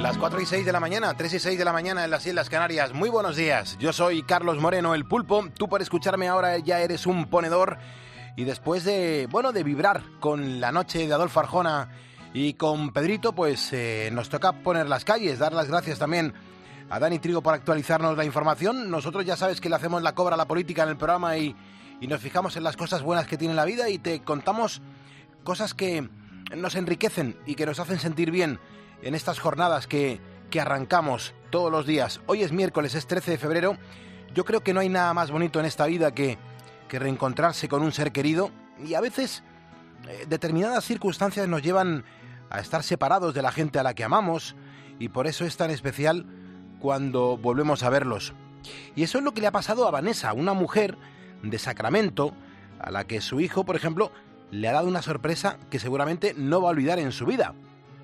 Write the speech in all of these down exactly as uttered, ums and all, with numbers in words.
Las cuatro y seis de la mañana, tres y seis de la mañana en las Islas Canarias. Muy buenos días, yo soy Carlos Moreno, el Pulpo. Tú por escucharme ahora ya eres un ponedor. Y después de, bueno, de vibrar con la noche de Adolfo Arjona y con Pedrito, pues eh, nos toca poner las calles. Dar las gracias también a Dani Trigo por actualizarnos la información. Nosotros ya sabes que le hacemos la cobra a la política en el programa y, y nos fijamos en las cosas buenas que tiene la vida y te contamos cosas que nos enriquecen y que nos hacen sentir bien en estas jornadas que, que arrancamos todos los días. Hoy es miércoles, es trece de febrero. Yo creo que no hay nada más bonito en esta vida que, que reencontrarse con un ser querido, y a veces eh, determinadas circunstancias nos llevan a estar separados de la gente a la que amamos, y por eso es tan especial cuando volvemos a verlos. Y eso es lo que le ha pasado a Vanessa, una mujer de Sacramento a la que su hijo, por ejemplo, le ha dado una sorpresa que seguramente no va a olvidar en su vida.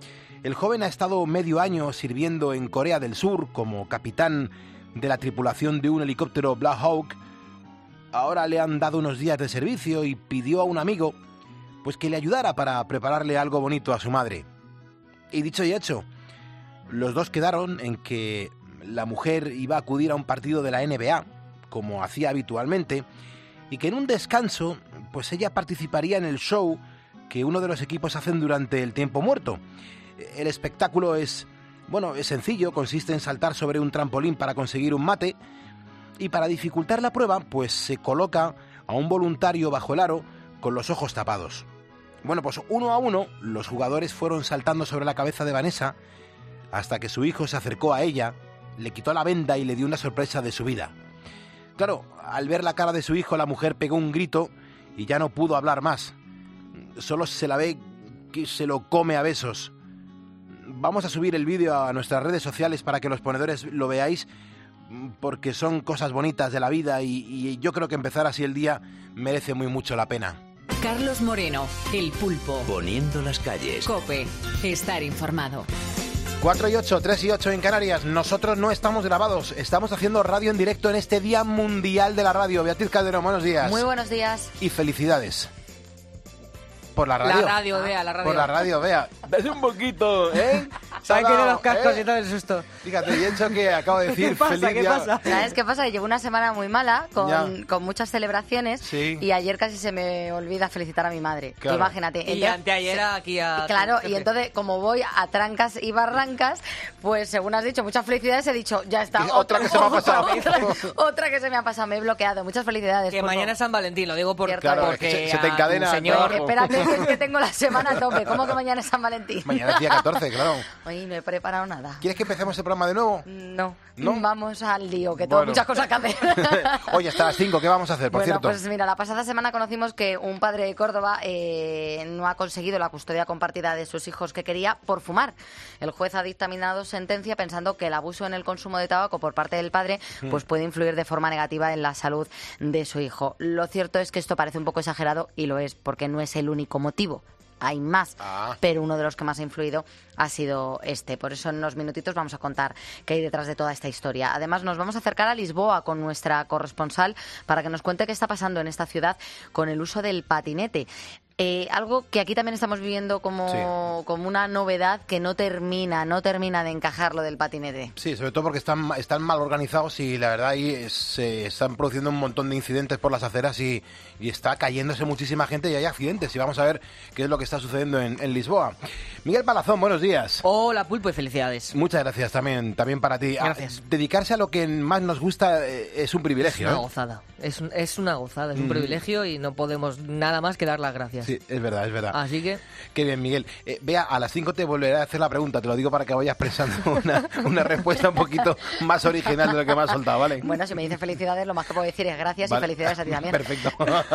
El joven ha estado medio año sirviendo en Corea del Sur como capitán de la tripulación de un helicóptero Black Hawk. Ahora le han dado unos días de servicio y pidió a un amigo pues que le ayudara para prepararle algo bonito a su madre. Y dicho y hecho, los dos quedaron en que la mujer iba a acudir a un partido de la N B A, como hacía habitualmente, y que en un descanso pues ella participaría en el show que uno de los equipos hacen durante el tiempo muerto. El espectáculo es, bueno, es sencillo, consiste en saltar sobre un trampolín para conseguir un mate, y para dificultar la prueba, pues se coloca a un voluntario bajo el aro con los ojos tapados. Bueno, pues uno a uno, los jugadores fueron saltando sobre la cabeza de Vanessa hasta que su hijo se acercó a ella, le quitó la venda y le dio una sorpresa de su vida. Claro, al ver la cara de su hijo, la mujer pegó un grito y ya no pudo hablar más. Solo se la ve que se lo come a besos. Vamos a subir el vídeo a nuestras redes sociales para que los ponedores lo veáis, porque son cosas bonitas de la vida y, y yo creo que empezar así el día merece muy mucho la pena. Carlos Moreno, el Pulpo. Poniendo las calles. COPE, estar informado. cuatro y ocho, tres y ocho en Canarias. Nosotros no estamos grabados, estamos haciendo radio en directo en este Día Mundial de la Radio. Beatriz Calderón, buenos días. Muy buenos días. Y felicidades. Por la radio. La radio, vea, la radio. Por la radio, vea. Dale un poquito, ¿eh? ¿Sabes que de los cascos ¿eh? y todo el susto? Fíjate, y eso que acabo de decir. ¿Qué pasa? Feliz ¿Qué día. pasa? ¿Sabes qué pasa? Llevo una semana muy mala, con, con muchas celebraciones, Sí. y ayer casi se me olvida felicitar a mi madre. Claro. Tú imagínate. Y Entonces, anteayer aquí a... Claro, y entonces, como voy a trancas y barrancas, pues según has dicho, muchas felicidades, he dicho, ya está. Y otra que se me ha pasado. Otra, otra que se me ha pasado, me he bloqueado. Muchas felicidades. Que Pulpo. mañana es San Valentín, lo digo por, Cierto. Claro, porque es que se- se te a tu encadena señor... todo. Espérate, que es que tengo la semana a tope. ¿Cómo que mañana es San Valentín? Mañana es día catorce, claro. Hoy no he preparado nada. ¿Quieres que empecemos el programa de nuevo? No, ¿No? vamos al lío, que tengo Bueno. muchas cosas que hacer. Oye, hasta las cinco, ¿qué vamos a hacer, por Bueno, cierto? pues mira, la pasada semana conocimos que un padre de Córdoba eh, no ha conseguido la custodia compartida de sus hijos que quería por fumar. El juez ha dictaminado sentencia pensando que el abuso en el consumo de tabaco por parte del padre pues puede influir de forma negativa en la salud de su hijo. Lo cierto es que esto parece un poco exagerado y lo es, porque no es el único motivo. Hay más, Ah. pero uno de los que más ha influido ha sido este. Por eso en unos minutitos vamos a contar qué hay detrás de toda esta historia. Además, nos vamos a acercar a Lisboa con nuestra corresponsal para que nos cuente qué está pasando en esta ciudad con el uso del patinete. Eh, algo que aquí también estamos viviendo como, Sí. como una novedad que no termina, no termina de encajar lo del patinete. Sí, sobre todo porque están, están mal organizados y la verdad ahí se están produciendo un montón de incidentes por las aceras y, y está cayéndose muchísima gente y hay accidentes. Y vamos a ver qué es lo que está sucediendo en, en Lisboa. Miguel Palazón, buenos días. Hola, Pulpo, y felicidades. Muchas gracias también, también para ti. Gracias. A- dedicarse a lo que más nos gusta eh, es un privilegio. Es una ¿eh? gozada. Es, un- es una gozada, es un Mm. privilegio y no podemos nada más que dar las gracias. Sí, es verdad, es verdad. Así que... Qué bien, Miguel. Eh, vea, a las cinco te volveré a hacer la pregunta, te lo digo para que vayas pensando una, una respuesta un poquito más original de lo que me has soltado, ¿vale? Bueno, si me dices felicidades, lo más que puedo decir es gracias Vale. y felicidades a ti también. Perfecto.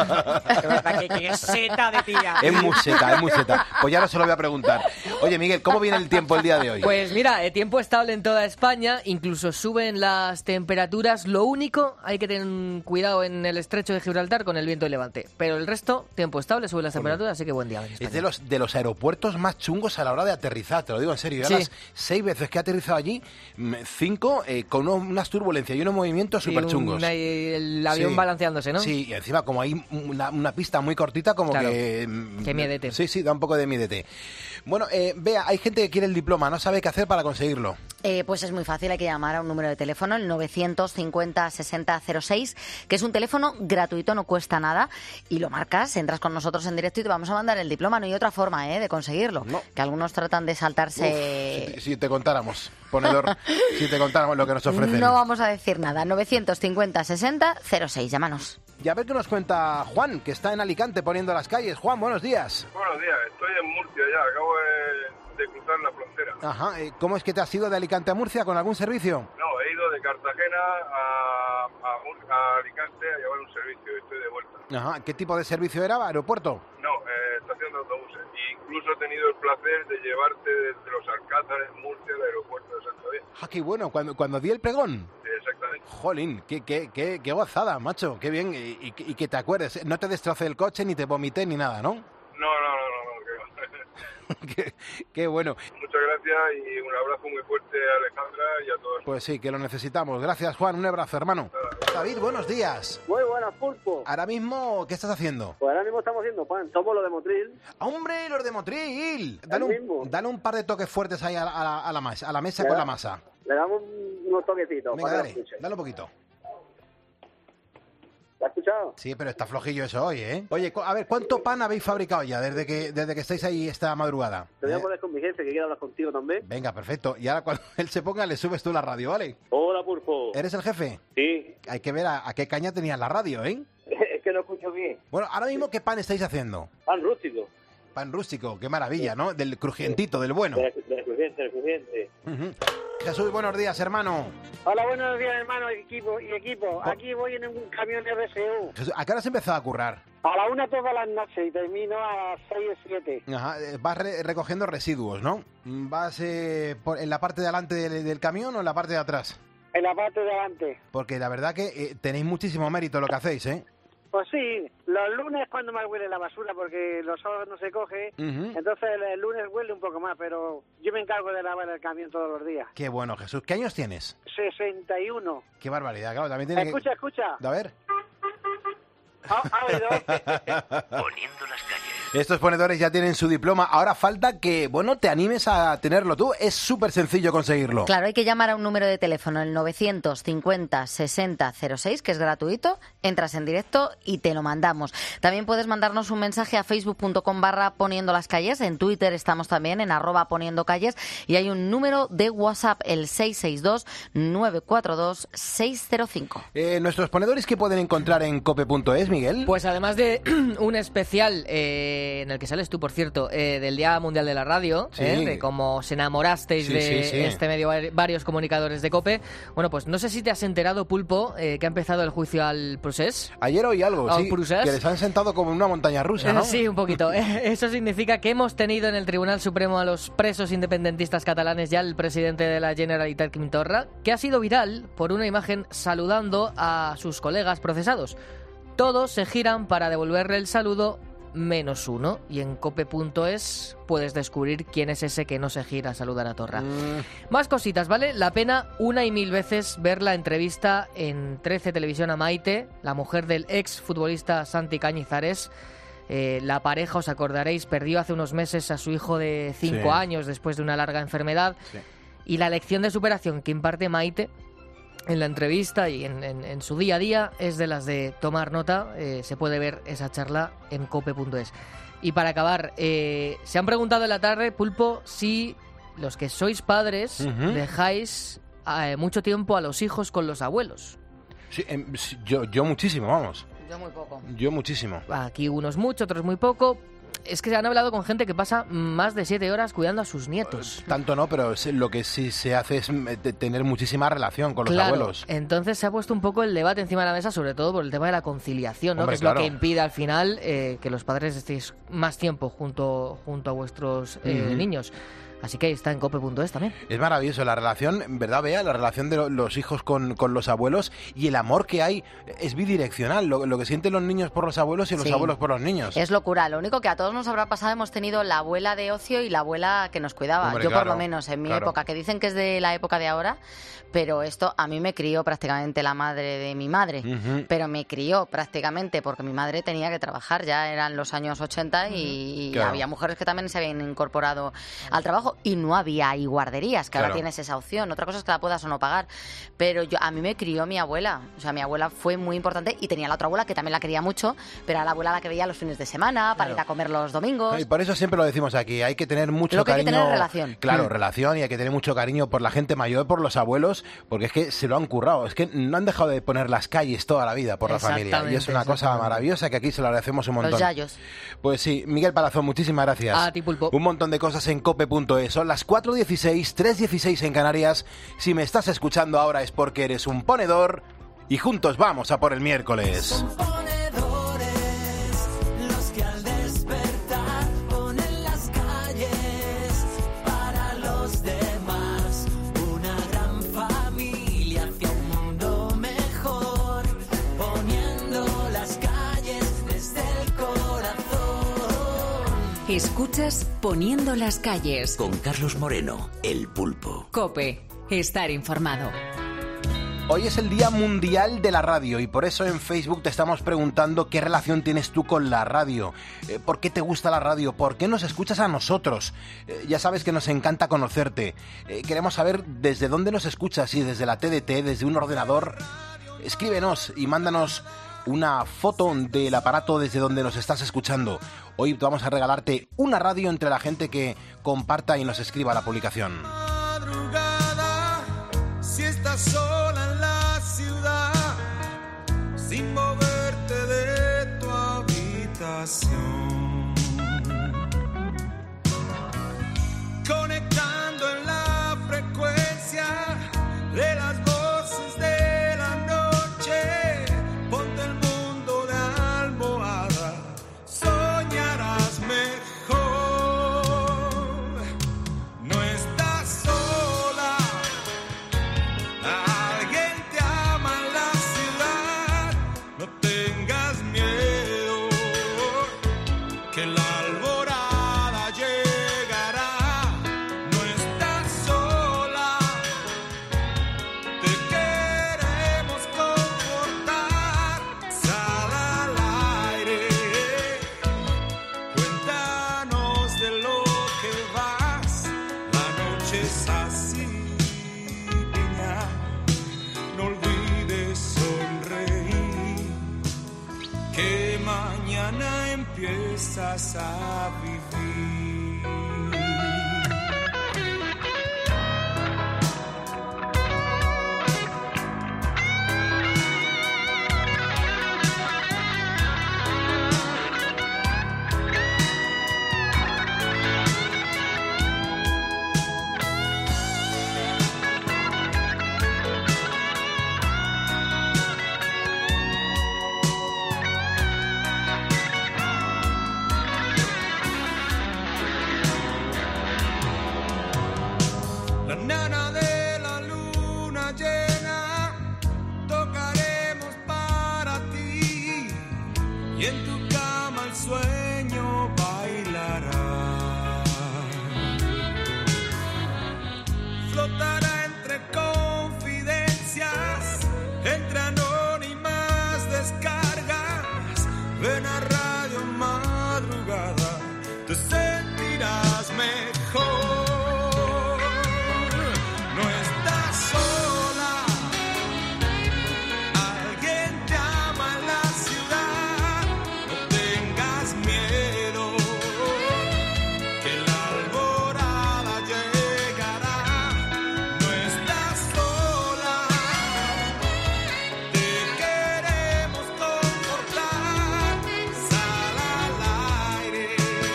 que, que seta de tía. Es museta, es museta. Pues ya no se lo voy a preguntar. Oye, Miguel, ¿cómo viene el tiempo el día de hoy? Pues mira, eh, tiempo estable en toda España, incluso suben las temperaturas. Lo único, hay que tener cuidado en el estrecho de Gibraltar con el viento de levante. Pero el resto, tiempo estable, suben las temperaturas, así que buen día. Es de los, de los aeropuertos más chungos a la hora de aterrizar, te lo digo en serio. Yo Sí. las seis veces que he aterrizado allí, mm, cinco eh, con unos, unas turbulencias y unos movimientos Sí, súper un- chungos. el avión Sí. balanceándose, ¿no? Sí, y encima como hay una, una pista muy cortita, como Claro. que... mm, Qué miedete. Sí, sí, da un poco de miedete. Bueno, eh, vea, hay gente que quiere el diploma, no sabe qué hacer para conseguirlo. Eh, pues es muy fácil, hay que llamar a un número de teléfono, el novecientos cincuenta sesenta cero seis, que es un teléfono gratuito, no cuesta nada, y lo marcas, entras con nosotros en directo y te vamos a mandar el diploma. No hay otra forma ¿eh? de conseguirlo, No. que algunos tratan de saltarse... Uf, si, si te contáramos, ponedor, si te contáramos lo que nos ofrecen. No vamos a decir nada, novecientos cincuenta sesenta cero seis, llámanos. Y a ver qué nos cuenta Juan, que está en Alicante poniendo las calles. Juan, buenos días. Buenos días, estoy en Murcia ya, acabo de, de cruzar la frontera. Ajá, eh, ¿cómo es que te has ido de Alicante a Murcia con algún servicio? No, he ido de Cartagena a, a, Mur- a Alicante a llevar un servicio y estoy de vuelta. Ajá, ¿qué tipo de servicio era? ¿Aeropuerto? No, eh, estación de autobuses. E incluso he tenido el placer de llevarte desde los Alcázares, Murcia, al aeropuerto de Santa Fe. Ah, qué bueno, cuando, cuando di el pregón. Sí, exactamente. Jolín, qué, qué, qué, qué gozada, macho, qué bien. Y, y- y que te acuerdes, no te destrocé el coche, ni te vomité, ni nada, ¿no? No, no, no, no, no. Que... qué, qué bueno. Muchas gracias y un abrazo muy fuerte a Alejandra y a todos. Pues sí, que lo necesitamos. Gracias, Juan, un abrazo, hermano. David, buenos días. Muy buenas, Pulpo. Ahora mismo, ¿qué estás haciendo? Pues ahora mismo estamos haciendo pan. Somos los de Motril. ¡Hombre, los de Motril! Dale un, mismo. dale un par de toques fuertes ahí a la, a la- a la masa, a la mesa Le con da- la masa. Le damos un- unos toquecitos Venga, para que dale, lo escuchen. dale un poquito. ¿Lo has escuchado? Sí, pero está flojillo eso hoy, ¿eh? Oye, cu- a ver, ¿cuánto pan habéis fabricado ya desde que desde que estáis ahí esta madrugada? Te voy a ¿Eh? poner con mi jefe que quiere hablar contigo también. Venga, perfecto. Y ahora cuando él se ponga le subes tú la radio, ¿vale? Hola, Pulpo. ¿Eres el jefe? Sí. Hay que ver a, a qué caña tenías la radio, ¿eh? Es que no escucho bien. Bueno, ahora mismo, ¿qué pan estáis haciendo? Pan rústico. Pan rústico, qué maravilla, ¿no? Del crujientito, del bueno. De la, de la crujiente, del crujiente. Ujú. Jesús, buenos días, hermano. Hola, buenos días, hermano, y equipo. Y equipo. Aquí voy en un camión de R S U. Jesús, ¿a qué hora has empezado a currar? A la una todas las noches y termino a las seis o siete. Ajá, eh, vas re- recogiendo residuos, ¿no? ¿Vas eh, por- en la parte de adelante del, del camión o en la parte de atrás? En la parte de adelante. Porque la verdad que eh, tenéis muchísimo mérito lo que hacéis, ¿eh? Pues sí, los lunes cuando más huele la basura porque los sábados no se coge. Ujú. Entonces el, el lunes huele un poco más, pero yo me encargo de lavar el camión todos los días. Qué bueno, Jesús. ¿Qué años tienes? sesenta y uno. Qué barbaridad, claro. También tiene Escucha, escucha. que... A ver. ¿Ha, ha oído? Poniendo las calles. Estos ponedores ya tienen su diploma. Ahora falta que, bueno, te animes a tenerlo tú. Es súper sencillo conseguirlo. Claro, hay que llamar a un número de teléfono, el novecientos cincuenta sesenta cero seis, que es gratuito, entras en directo y te lo mandamos. También puedes mandarnos un mensaje a facebook.com barra poniendo las calles, en Twitter estamos también en arroba poniendo calles y hay un número de WhatsApp, el seis seis dos nueve cuatro dos seis cero cinco. Eh, nuestros ponedores que pueden encontrar en cope punto es, Miguel. Pues además de un especial eh, en el que sales tú, por cierto, eh, del Día Mundial de la Radio, Sí. eh, de cómo os enamorasteis Sí, de sí, sí. este medio vari- varios comunicadores de COPE. Bueno, pues no sé si te has enterado, Pulpo, eh, que ha empezado el juicio al procés. Ayer oí algo, ¿Al sí, procés? que les han sentado como en una montaña rusa, ¿no? Eh, Sí, un poquito. Eso significa que hemos tenido en el Tribunal Supremo a los presos independentistas catalanes y al presidente de la Generalitat, Quim Torra, que ha sido viral por una imagen saludando a sus colegas procesados. Todos se giran para devolverle el saludo menos uno. Y en cope punto es puedes descubrir quién es ese que no se gira a saludar a Torra. Mm, Más cositas, ¿vale? La pena una y mil veces ver la entrevista en trece Televisión a Maite, la mujer del ex futbolista Santi Cañizares. Eh, la pareja, os acordaréis, perdió hace unos meses a su hijo de cinco Sí. años después de una larga enfermedad. Sí. Y la lección de superación que imparte Maite en la entrevista y en, en- en su día a día es de las de tomar nota. Eh, se puede ver esa charla en cope punto es. Y para acabar, eh, se han preguntado en la tarde, Pulpo, si los que sois padres Ujú. dejáis eh, mucho tiempo a los hijos con los abuelos. sí, em, sí, yo, yo muchísimo, vamos. Yo muy poco. Yo muchísimo. Aquí unos mucho, otros muy poco. Es que se han hablado con gente que pasa más de siete horas cuidando a sus nietos. Tanto no, pero sí- lo que sí se hace es mm, te- tener muchísima relación con los Claro, abuelos. entonces se ha puesto un poco el debate encima de la mesa, sobre todo por el tema de la conciliación, ¿no? Hombre, Que es claro. lo que impide al final eh, que los padres estéis más tiempo junto, junto a vuestros eh, Ujú. niños. Así que está en cope punto es también. Es maravilloso la relación, ¿verdad, Bea? La relación de lo, los hijos con, con los abuelos y el amor que hay es bidireccional, lo, lo que sienten los niños por los abuelos y los Sí. abuelos por los niños. Es locura. Lo único que a todos nos habrá pasado, hemos tenido la abuela de ocio y la abuela que nos cuidaba. Hombre, Yo claro, por lo menos en mi claro. época, que dicen que es de la época de ahora, pero esto a mí me crió prácticamente la madre de mi madre. Ujú. Pero me crió prácticamente porque mi madre tenía que trabajar, ya eran los años ochenta y, y Claro. había mujeres que también se habían incorporado al trabajo y no había ahí guarderías, que Claro. ahora tienes esa opción. Otra cosa es que la puedas o no pagar. Pero yo a mí me crió mi abuela. O sea, mi abuela fue muy importante y tenía la otra abuela que también la quería mucho, pero era la abuela la que veía los fines de semana para Claro. ir a comer los domingos. Y por eso siempre lo decimos aquí, hay que tener mucho Lo que hay que cariño. tener es relación. Claro, Mm. relación, y hay que tener mucho cariño por la gente mayor, por los abuelos, porque es que se lo han currado, es que no han dejado de poner las calles toda la vida por la familia. Y es una cosa Exactamente. maravillosa que aquí se lo agradecemos un montón. Los yayos. Pues sí, Miguel Palazón, muchísimas gracias. A ti, Pulpo. Un montón de cosas en cope punto es. Son las cuatro dieciséis, tres dieciséis en Canarias. Si me estás escuchando ahora es porque eres un ponedor y juntos vamos a por el miércoles. Los que al despertar ponen las calles para los demás, una gran familia hacia un mundo mejor, poniendo las calles desde el corazón. Escuchas Poniendo las calles. Con Carlos Moreno, el pulpo. Cope, estar informado. Hoy es el Día Mundial de la Radio y por eso en Facebook te estamos preguntando qué relación tienes tú con la radio, eh, por qué te gusta la radio, por qué nos escuchas a nosotros. Eh, ya sabes que nos encanta conocerte. Eh, queremos saber desde dónde nos escuchas, si desde la T D T, desde un ordenador. Escríbenos y mándanos una foto del aparato desde donde nos estás escuchando. Hoy vamos a regalarte una radio entre la gente que comparta y nos escriba la publicación. Madrugada, si estás sola en la ciudad, sin moverte de tu habitación, conectando en la frecuencia de las voces de la noche, ponte el mundo de almohada, soñarás mejor. No estás sola, alguien te ama en la ciudad, no tengas miedo, que la alborada llegará. No estás sola, te queremos confortar, sal al aire, cuéntanos de lo que vas, la noche es así, niña, no olvides sonreír, que mañana empiezas a vivir. La nana de la luna llena, tocaremos para ti, y en tu cama el sueño bailará. Flotará entre confidencias, entre anónimas descargas. Ven a Radio Madrugada, te sentirás mejor. No estás sola, alguien te ama en la ciudad, no tengas miedo, que la alborada llegará. No estás sola, te queremos confortar, sal al aire,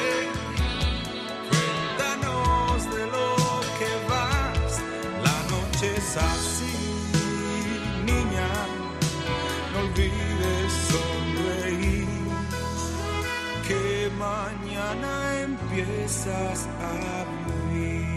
cuéntanos de lo que vas, la noche es así, niña, no olvides sonreír, que mañana empiezas a vivir.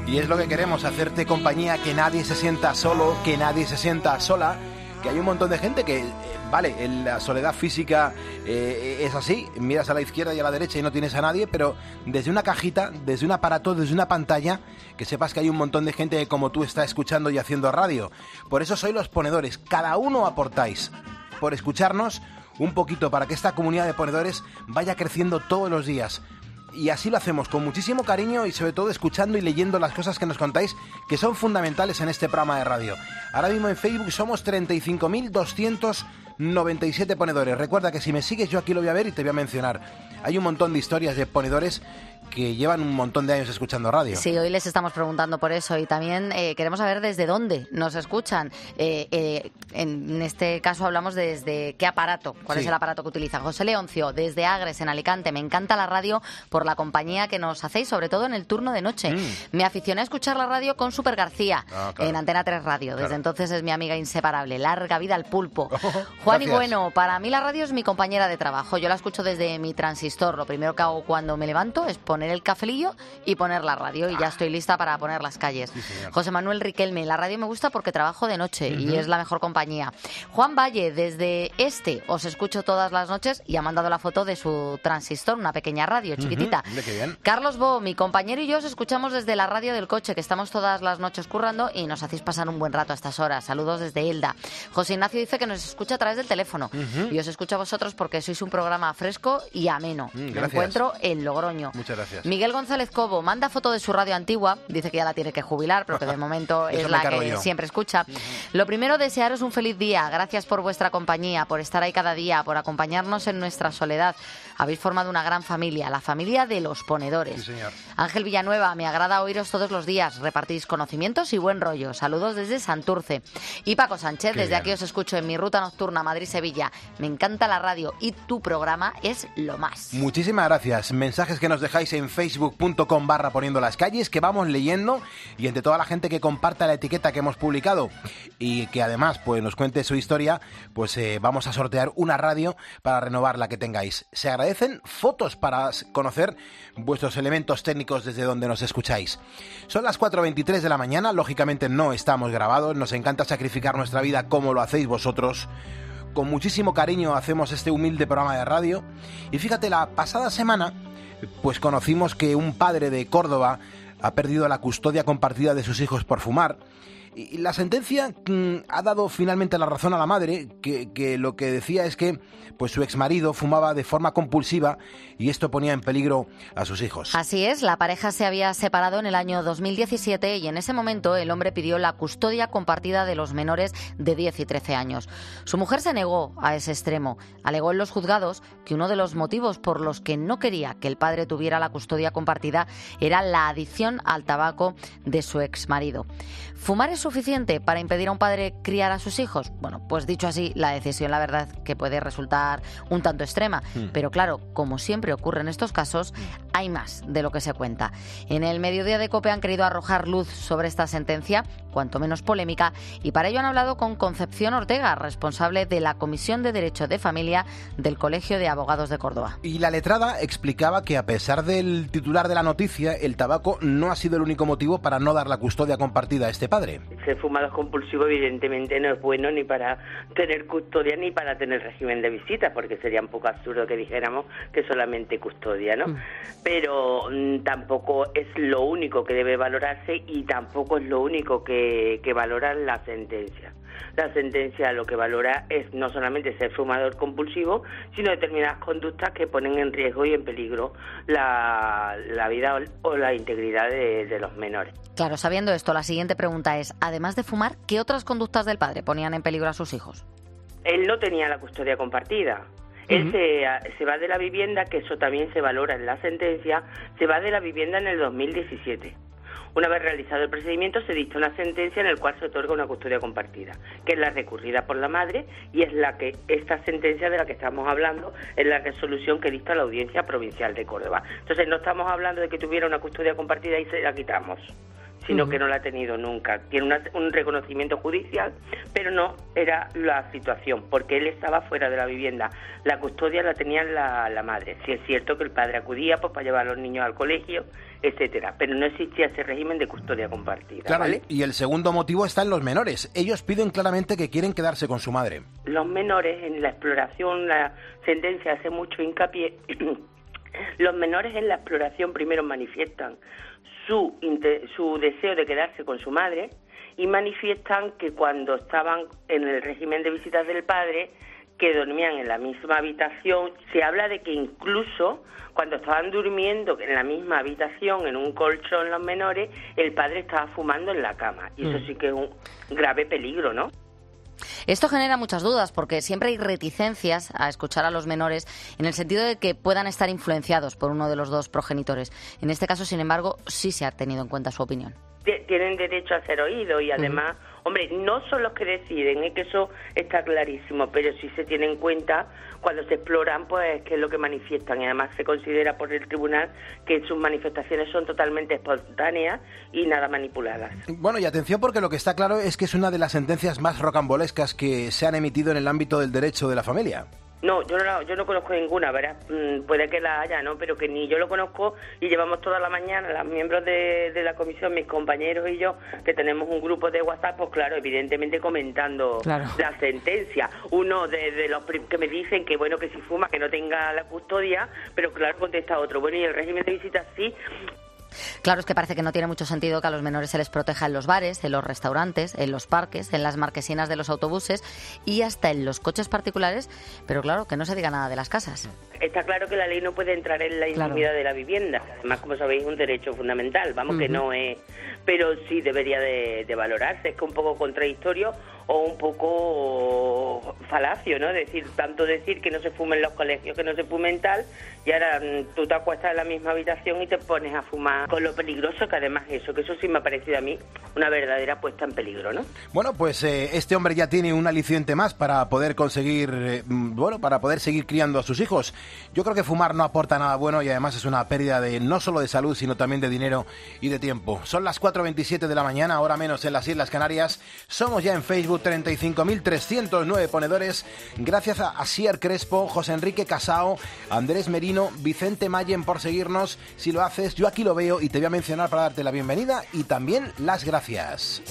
Y es lo que queremos, hacerte compañía, que nadie se sienta solo, que nadie se sienta sola, que hay un montón de gente que, eh, vale, en la soledad física eh, es así, miras a la izquierda y a la derecha y no tienes a nadie, pero desde una cajita, desde un aparato, desde una pantalla, que sepas que hay un montón de gente que como tú está escuchando y haciendo radio. Por eso sois los ponedores, cada uno aportáis por escucharnos un poquito para que esta comunidad de ponedores vaya creciendo todos los días. Y así lo hacemos, con muchísimo cariño y sobre todo escuchando y leyendo las cosas que nos contáis, que son fundamentales en este programa de radio. Ahora mismo en Facebook somos treinta y cinco mil doscientos noventa y siete ponedores. Recuerda que si me sigues yo aquí lo voy a ver y te voy a mencionar. Hay un montón de historias de ponedores que llevan un montón de años escuchando radio. Sí, hoy les estamos preguntando por eso y también eh, queremos saber desde dónde nos escuchan. Eh, eh, en este caso hablamos desde qué aparato, cuál Sí. es el aparato que utilizan. José Leoncio, desde Agres, en Alicante. Me encanta la radio por la compañía que nos hacéis, sobre todo en el turno de noche. Mm. Me aficioné a escuchar la radio con Super García, Ah, claro. en Antena tres Radio. Desde Claro. entonces es mi amiga inseparable. Larga vida al pulpo. Oh, Juan y gracias. Bueno, para mí la radio es mi compañera de trabajo. Yo la escucho desde mi transistor. Lo primero que hago cuando me levanto es poner el cafelillo y poner la radio y ya estoy lista para poner las calles. Sí, señor. José Manuel Riquelme, la radio me gusta porque trabajo de noche y Ujú. es la mejor compañía. Juan Valle, desde este os escucho todas las noches y ha mandado la foto de su transistor, una pequeña radio chiquitita. Ujú. Mira qué bien. Carlos Bo, mi compañero y yo os escuchamos desde la radio del coche, que estamos todas las noches currando y nos hacéis pasar un buen rato a estas horas. Saludos desde Elda. José Ignacio dice que nos escucha a través del teléfono Ujú. y os escucho a vosotros porque sois un programa fresco y ameno. Mm, Me gracias. encuentro en Logroño. Muchas gracias. Miguel González Cobo manda foto de su radio antigua, dice que ya la tiene que jubilar, pero que de momento Eso es me la encargo que yo. siempre escucha. Lo primero, desearos un feliz día. Gracias por vuestra compañía, por estar ahí cada día, por acompañarnos en nuestra soledad. Habéis formado una gran familia, la familia de los ponedores. Sí, señor. Ángel Villanueva, me agrada oíros todos los días. Repartís conocimientos y buen rollo. Saludos desde Santurce. Y Paco Sánchez, Qué desde bien. aquí os escucho en mi ruta nocturna Madrid-Sevilla. Me encanta la radio y tu programa es lo más. Muchísimas gracias. Mensajes que nos dejáis en facebook punto com barra poniendo las calles, que vamos leyendo, y entre toda la gente que comparta la etiqueta que hemos publicado y que además pues nos cuente su historia, pues eh, vamos a sortear una radio para renovar la que tengáis. Se agradecen fotos para conocer vuestros elementos técnicos desde donde nos escucháis. Son las cuatro veintitrés de la mañana, lógicamente no estamos grabados, nos encanta sacrificar nuestra vida como lo hacéis vosotros. Con muchísimo cariño hacemos este humilde programa de radio. Y fíjate, la pasada semana pues conocimos que un padre de Córdoba ha perdido la custodia compartida de sus hijos por fumar. Y la sentencia mmm, ha dado finalmente la razón a la madre, que, que lo que decía es que pues su exmarido fumaba de forma compulsiva y esto ponía en peligro a sus hijos. Así es, la pareja se había separado en el año dos mil diecisiete y en ese momento el hombre pidió la custodia compartida de los menores de diez y trece años. Su mujer se negó a ese extremo. Alegó en los juzgados que uno de los motivos por los que no quería que el padre tuviera la custodia compartida era la adicción al tabaco de su exmarido. ¿Fumar es suficiente para impedir a un padre criar a sus hijos? Bueno, pues dicho así, la decisión, la verdad, que puede resultar un tanto extrema. Mm. Pero claro, como siempre ocurre en estos casos, hay más de lo que se cuenta. En el Mediodía de COPE han querido arrojar luz sobre esta sentencia, cuanto menos polémica, y para ello han hablado con Concepción Ortega, responsable de la Comisión de Derecho de Familia del Colegio de Abogados de Córdoba. Y la letrada explicaba que a pesar del titular de la noticia, el tabaco no ha sido el único motivo para no dar la custodia compartida a este padre. Ser fumador compulsivo evidentemente no es bueno ni para tener custodia ni para tener régimen de visitas, porque sería un poco absurdo que dijéramos que solamente custodia, ¿no? Mm. Pero mm, tampoco es lo único que debe valorarse y tampoco es lo único que, que valora la sentencia. La sentencia lo que valora es no solamente ser fumador compulsivo, sino determinadas conductas que ponen en riesgo y en peligro la, la vida o la integridad de, de los menores. Claro, sabiendo esto, la siguiente pregunta es, además de fumar, ¿qué otras conductas del padre ponían en peligro a sus hijos? Él no tenía la custodia compartida. Él uh-huh. se, se va de la vivienda, que eso también se valora en la sentencia, se va de la vivienda en el dos mil diecisiete. Una vez realizado el procedimiento, se dicta una sentencia en la cual se otorga una custodia compartida, que es la recurrida por la madre, y es la que esta sentencia de la que estamos hablando es la resolución que dicta la Audiencia Provincial de Córdoba. Entonces, no estamos hablando de que tuviera una custodia compartida y se la quitamos. sino Ujú. que no la ha tenido nunca. Tiene una- un reconocimiento judicial, pero no era la situación, porque él estaba fuera de la vivienda. La custodia la tenía la, la madre. Sí es cierto que el padre acudía pues para llevar a los niños al colegio, etcétera, pero no existía ese régimen de custodia compartida. Claro, ¿vale? y el segundo motivo está en los menores. Ellos piden claramente que quieren quedarse con su madre. Los menores en la exploración, la sentencia hace mucho hincapié, los menores en la exploración primero manifiestan su, inte- su deseo de quedarse con su madre y manifiestan que cuando estaban en el régimen de visitas del padre, que dormían en la misma habitación, se habla de que incluso cuando estaban durmiendo en la misma habitación, en un colchón los menores, el padre estaba fumando en la cama. Y eso Mm. sí que es un grave peligro, ¿no? Esto genera muchas dudas porque siempre hay reticencias a escuchar a los menores en el sentido de que puedan estar influenciados por uno de los dos progenitores. En este caso, sin embargo, sí se ha tenido en cuenta su opinión. T- Tienen derecho a ser oídos y además, hombre, no son los que deciden, es que eso está clarísimo, pero sí se tiene en cuenta cuando se exploran, pues, qué es lo que manifiestan y además se considera por el tribunal que sus manifestaciones son totalmente espontáneas y nada manipuladas. Bueno, y atención porque lo que está claro es que es una de las sentencias más rocambolescas que se han emitido en el ámbito del derecho de la familia. No, yo no, la- yo no conozco ninguna, ¿verdad? Mm, puede que la haya, ¿no? Pero que ni yo lo conozco y llevamos toda la mañana, los miembros de, de la comisión, mis compañeros y yo, que tenemos un grupo de WhatsApp, pues claro, evidentemente comentando Claro. la sentencia. Uno de, de los prim- que me dicen que bueno, que si fuma, que no tenga la custodia, pero claro, contesta otro. Bueno, y el régimen de visitas sí. Claro, es que parece que no tiene mucho sentido que a los menores se les proteja en los bares, en los restaurantes, en los parques, en las marquesinas de los autobuses y hasta en los coches particulares, pero claro, que no se diga nada de las casas. Está claro que la ley no puede entrar en la Claro. intimidad de la vivienda. Además, como sabéis, es un derecho fundamental. Vamos, que Ujú. no es... Pero sí debería de, de valorarse. Es que un poco contradictorio o un poco falacio, ¿no? Decir, tanto decir que no se fume en los colegios, que no se fume en tal, y ahora mm, tú te acuestas en la misma habitación y te pones a fumar. Con lo peligroso que además eso, que eso sí me ha parecido a mí una verdadera puesta en peligro, ¿no? Bueno, pues eh, este hombre ya tiene un aliciente más para poder conseguir, eh, mm, bueno, para poder seguir criando a sus hijos. Yo creo que fumar no aporta nada bueno y además es una pérdida de no solo de salud, sino también de dinero y de tiempo. Son las cuatro veintisiete de la mañana, ahora menos en las Islas Canarias. Somos ya en Facebook treinta y cinco mil trescientos nueve ponedores. Gracias a Asier Crespo, José Enrique Casao, Andrés Merino, Vicente Mayen por seguirnos. Si lo haces, yo aquí lo veo y te voy a mencionar para darte la bienvenida y también las gracias.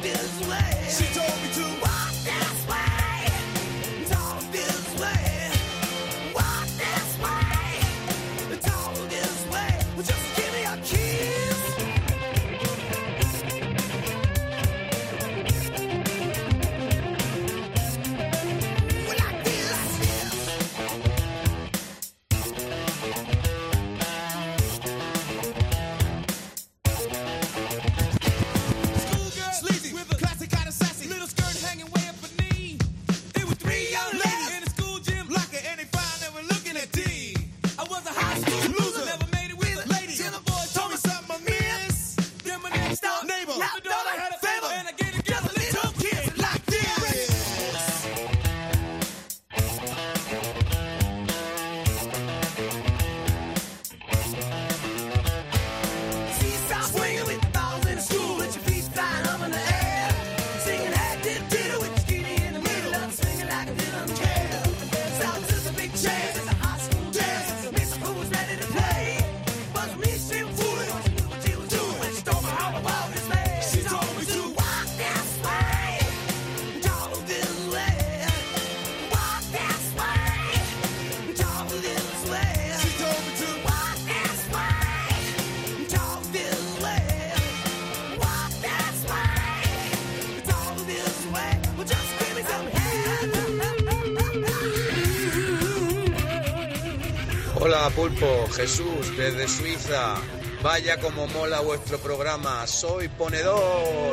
Hola Pulpo, Jesús desde Suiza. Vaya como mola vuestro programa, soy ponedor.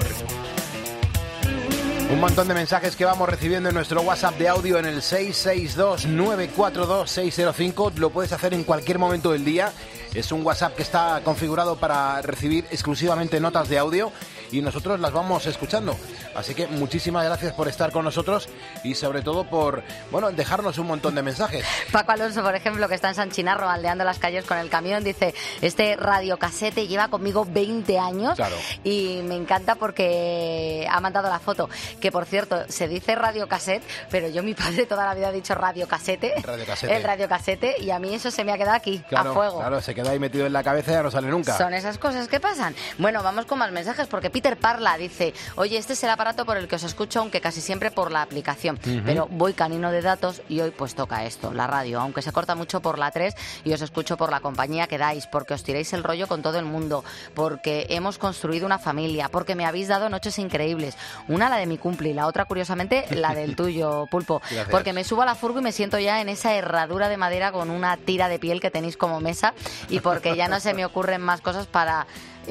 Un montón de mensajes que vamos recibiendo en nuestro WhatsApp de audio en el seis seis dos nueve cuatro dos seis cero cinco. Lo puedes hacer en cualquier momento del día. Es un WhatsApp que está configurado para recibir exclusivamente notas de audio y nosotros las vamos escuchando. Así que muchísimas gracias por estar con nosotros y sobre todo por, bueno, dejarnos un montón de mensajes. Paco Alonso, por ejemplo, que está en San Chinarro aldeando las calles con el camión, dice, este radiocasete lleva conmigo veinte años. Claro. Y me encanta porque ha mandado la foto, que por cierto, se dice radiocasete, pero yo, mi padre toda la vida ha dicho radiocasete, radiocasete. el radiocasete, y a mí eso se me ha quedado aquí, claro, a fuego. Claro, se queda ahí metido en la cabeza y ya no sale nunca. Son esas cosas que pasan. Bueno, vamos con más mensajes, porque Peter Parla dice, oye, este es el aparato por el que os escucho, aunque casi siempre por la aplicación, uh-huh. pero voy canino de datos y hoy pues toca esto, la radio, aunque se corta mucho por la tres y os escucho por la compañía que dais, porque os tiráis el rollo con todo el mundo, porque hemos construido una familia, porque me habéis dado noches increíbles, una la de mi cumple y la otra curiosamente la del tuyo, Pulpo. Gracias. Porque me subo a la furgo y me siento ya en esa herradura de madera con una tira de piel que tenéis como mesa, y porque ya no se me ocurren más cosas para...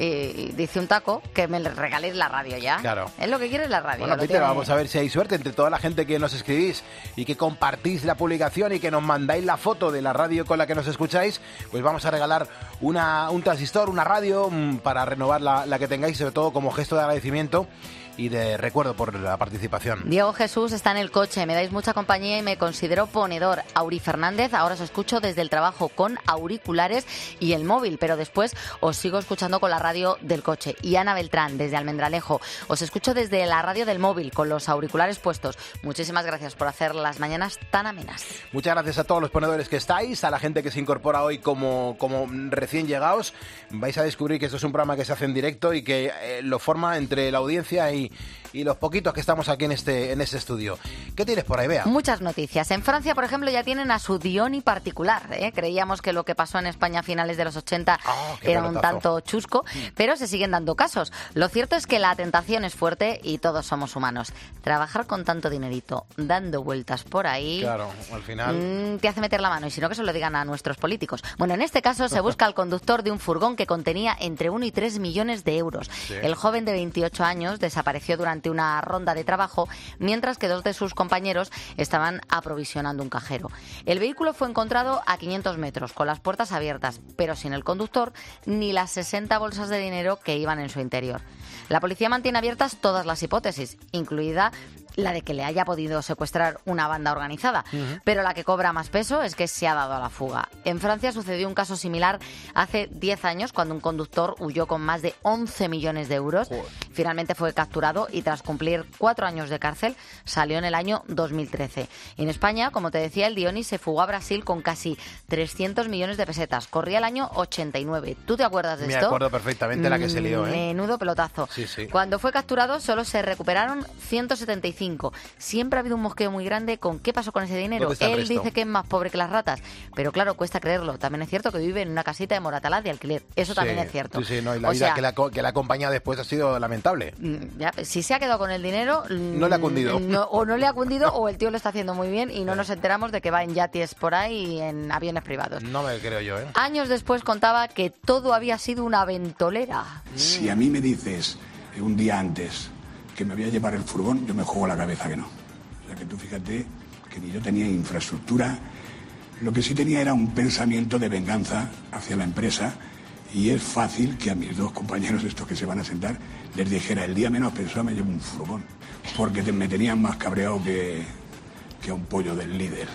Y dice un taco que me regaléis la radio ya. Claro. Es lo que quiere, es la radio. Bueno, Peter, tiene... vamos a ver si hay suerte entre toda la gente que nos escribís y que compartís la publicación y que nos mandáis la foto de la radio con la que nos escucháis. Pues vamos a regalar una, un transistor, una radio para renovar la, la que tengáis, sobre todo como gesto de agradecimiento y de recuerdo por la participación. Diego Jesús está en el coche, me dais mucha compañía y me considero ponedor. Auri Fernández, ahora os escucho desde el trabajo con auriculares y el móvil, pero después os sigo escuchando con la radio del coche. Y Ana Beltrán, desde Almendralejo, os escucho desde la radio del móvil con los auriculares puestos. Muchísimas gracias por hacer las mañanas tan amenas. Muchas gracias a todos los ponedores que estáis, a la gente que se incorpora hoy como, como recién llegados. Vais a descubrir que esto es un programa que se hace en directo y que eh, lo forma entre la audiencia y y los poquitos que estamos aquí en este en este estudio. ¿Qué tienes por ahí, Bea? Muchas noticias. En Francia, por ejemplo, ya tienen a su Diony particular, ¿eh? Creíamos que lo que pasó en España a finales de los ochenta oh, era pelotazo. Un tanto chusco, pero se siguen dando casos. Lo cierto es que la tentación es fuerte y todos somos humanos. Trabajar con tanto dinerito, dando vueltas por ahí... Claro, al final... Mmm, te hace meter la mano, y si no, que se lo digan a nuestros políticos. Bueno, en este caso se busca al conductor de un furgón que contenía entre uno y tres millones de euros. Sí. El joven de veintiocho años desapareció durante una ronda de trabajo, mientras que dos de sus compañeros estaban aprovisionando un cajero. El vehículo fue encontrado a quinientos metros, con las puertas abiertas, pero sin el conductor ni las sesenta bolsas de dinero que iban en su interior. La policía mantiene abiertas todas las hipótesis, incluida la de que le haya podido secuestrar una banda organizada, uh-huh. pero la que cobra más peso es que se ha dado a la fuga. En Francia sucedió un caso similar hace diez años, cuando un conductor huyó con más de once millones de euros. Joder. Finalmente fue capturado y tras cumplir cuatro años de cárcel salió en el año dos mil trece. En España, como te decía, el Diony se fugó a Brasil con casi trescientos millones de pesetas. Corría el año ochenta y nueve. ¿Tú te acuerdas de Me esto? Me acuerdo perfectamente la que se lió, ¿eh? Menudo pelotazo. Sí, sí. Cuando fue capturado solo se recuperaron ciento setenta y cinco. Siempre ha habido un mosqueo muy grande con qué pasó con ese dinero. Él dice que es más pobre que las ratas, pero claro, cuesta creerlo. También es cierto que vive en una casita de Moratalaz de alquiler. Eso sí, también es cierto. Sí, sí, no, y la o vida sea, que la, que la acompaña después ha sido lamentable. Ya, si se ha quedado con el dinero... No le ha cundido. No, o no le ha cundido o el tío lo está haciendo muy bien y no nos enteramos de que va en yates por ahí y en aviones privados. No me creo yo, ¿eh? Años después contaba que todo había sido una ventolera. Si a mí me dices un día antes que me voy a llevar el furgón, yo me juego la cabeza que no. O sea que tú fíjate que ni yo tenía infraestructura, lo que sí tenía era un pensamiento de venganza hacia la empresa, y es fácil que a mis dos compañeros estos que se van a sentar les dijera el día menos pensado me llevo un furgón, porque te, me tenían más cabreado que, que a un pollo del líder.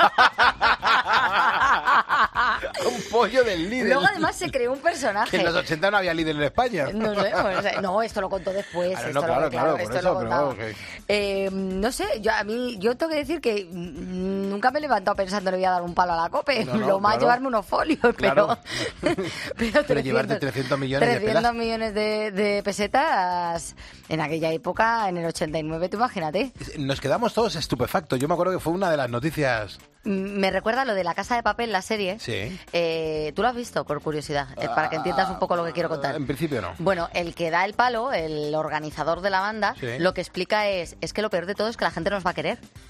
Un pollo del líder. Luego además se creó un personaje. Que en los ochenta no había líder en España. No sé, pues, no, esto lo contó después. Ahora, esto no, claro, lo, claro, claro, esto eso, lo contaba. Pero, okay. eh, no sé, yo a mí yo tengo que decir que nunca me he levantado pensando le voy a dar un palo a la COPE. No, no, lo más claro. llevarme unos folios, Claro. pero, pero, pero llevarte trescientos millones de trescientos pelas. millones de, de pesetas en aquella época, en el ochenta y nueve, tú imagínate. Nos quedamos todos estupefactos. Yo me acuerdo que fue una de las noticias. Me recuerda lo de La Casa de Papel, la serie. Sí. Eh, ¿Tú lo has visto, por curiosidad? Eh, para que entiendas un poco lo que quiero contar. En principio no. Bueno, el que da el palo, el organizador de la banda, sí. lo que explica es, es que lo peor de todo es que la gente nos va a querer.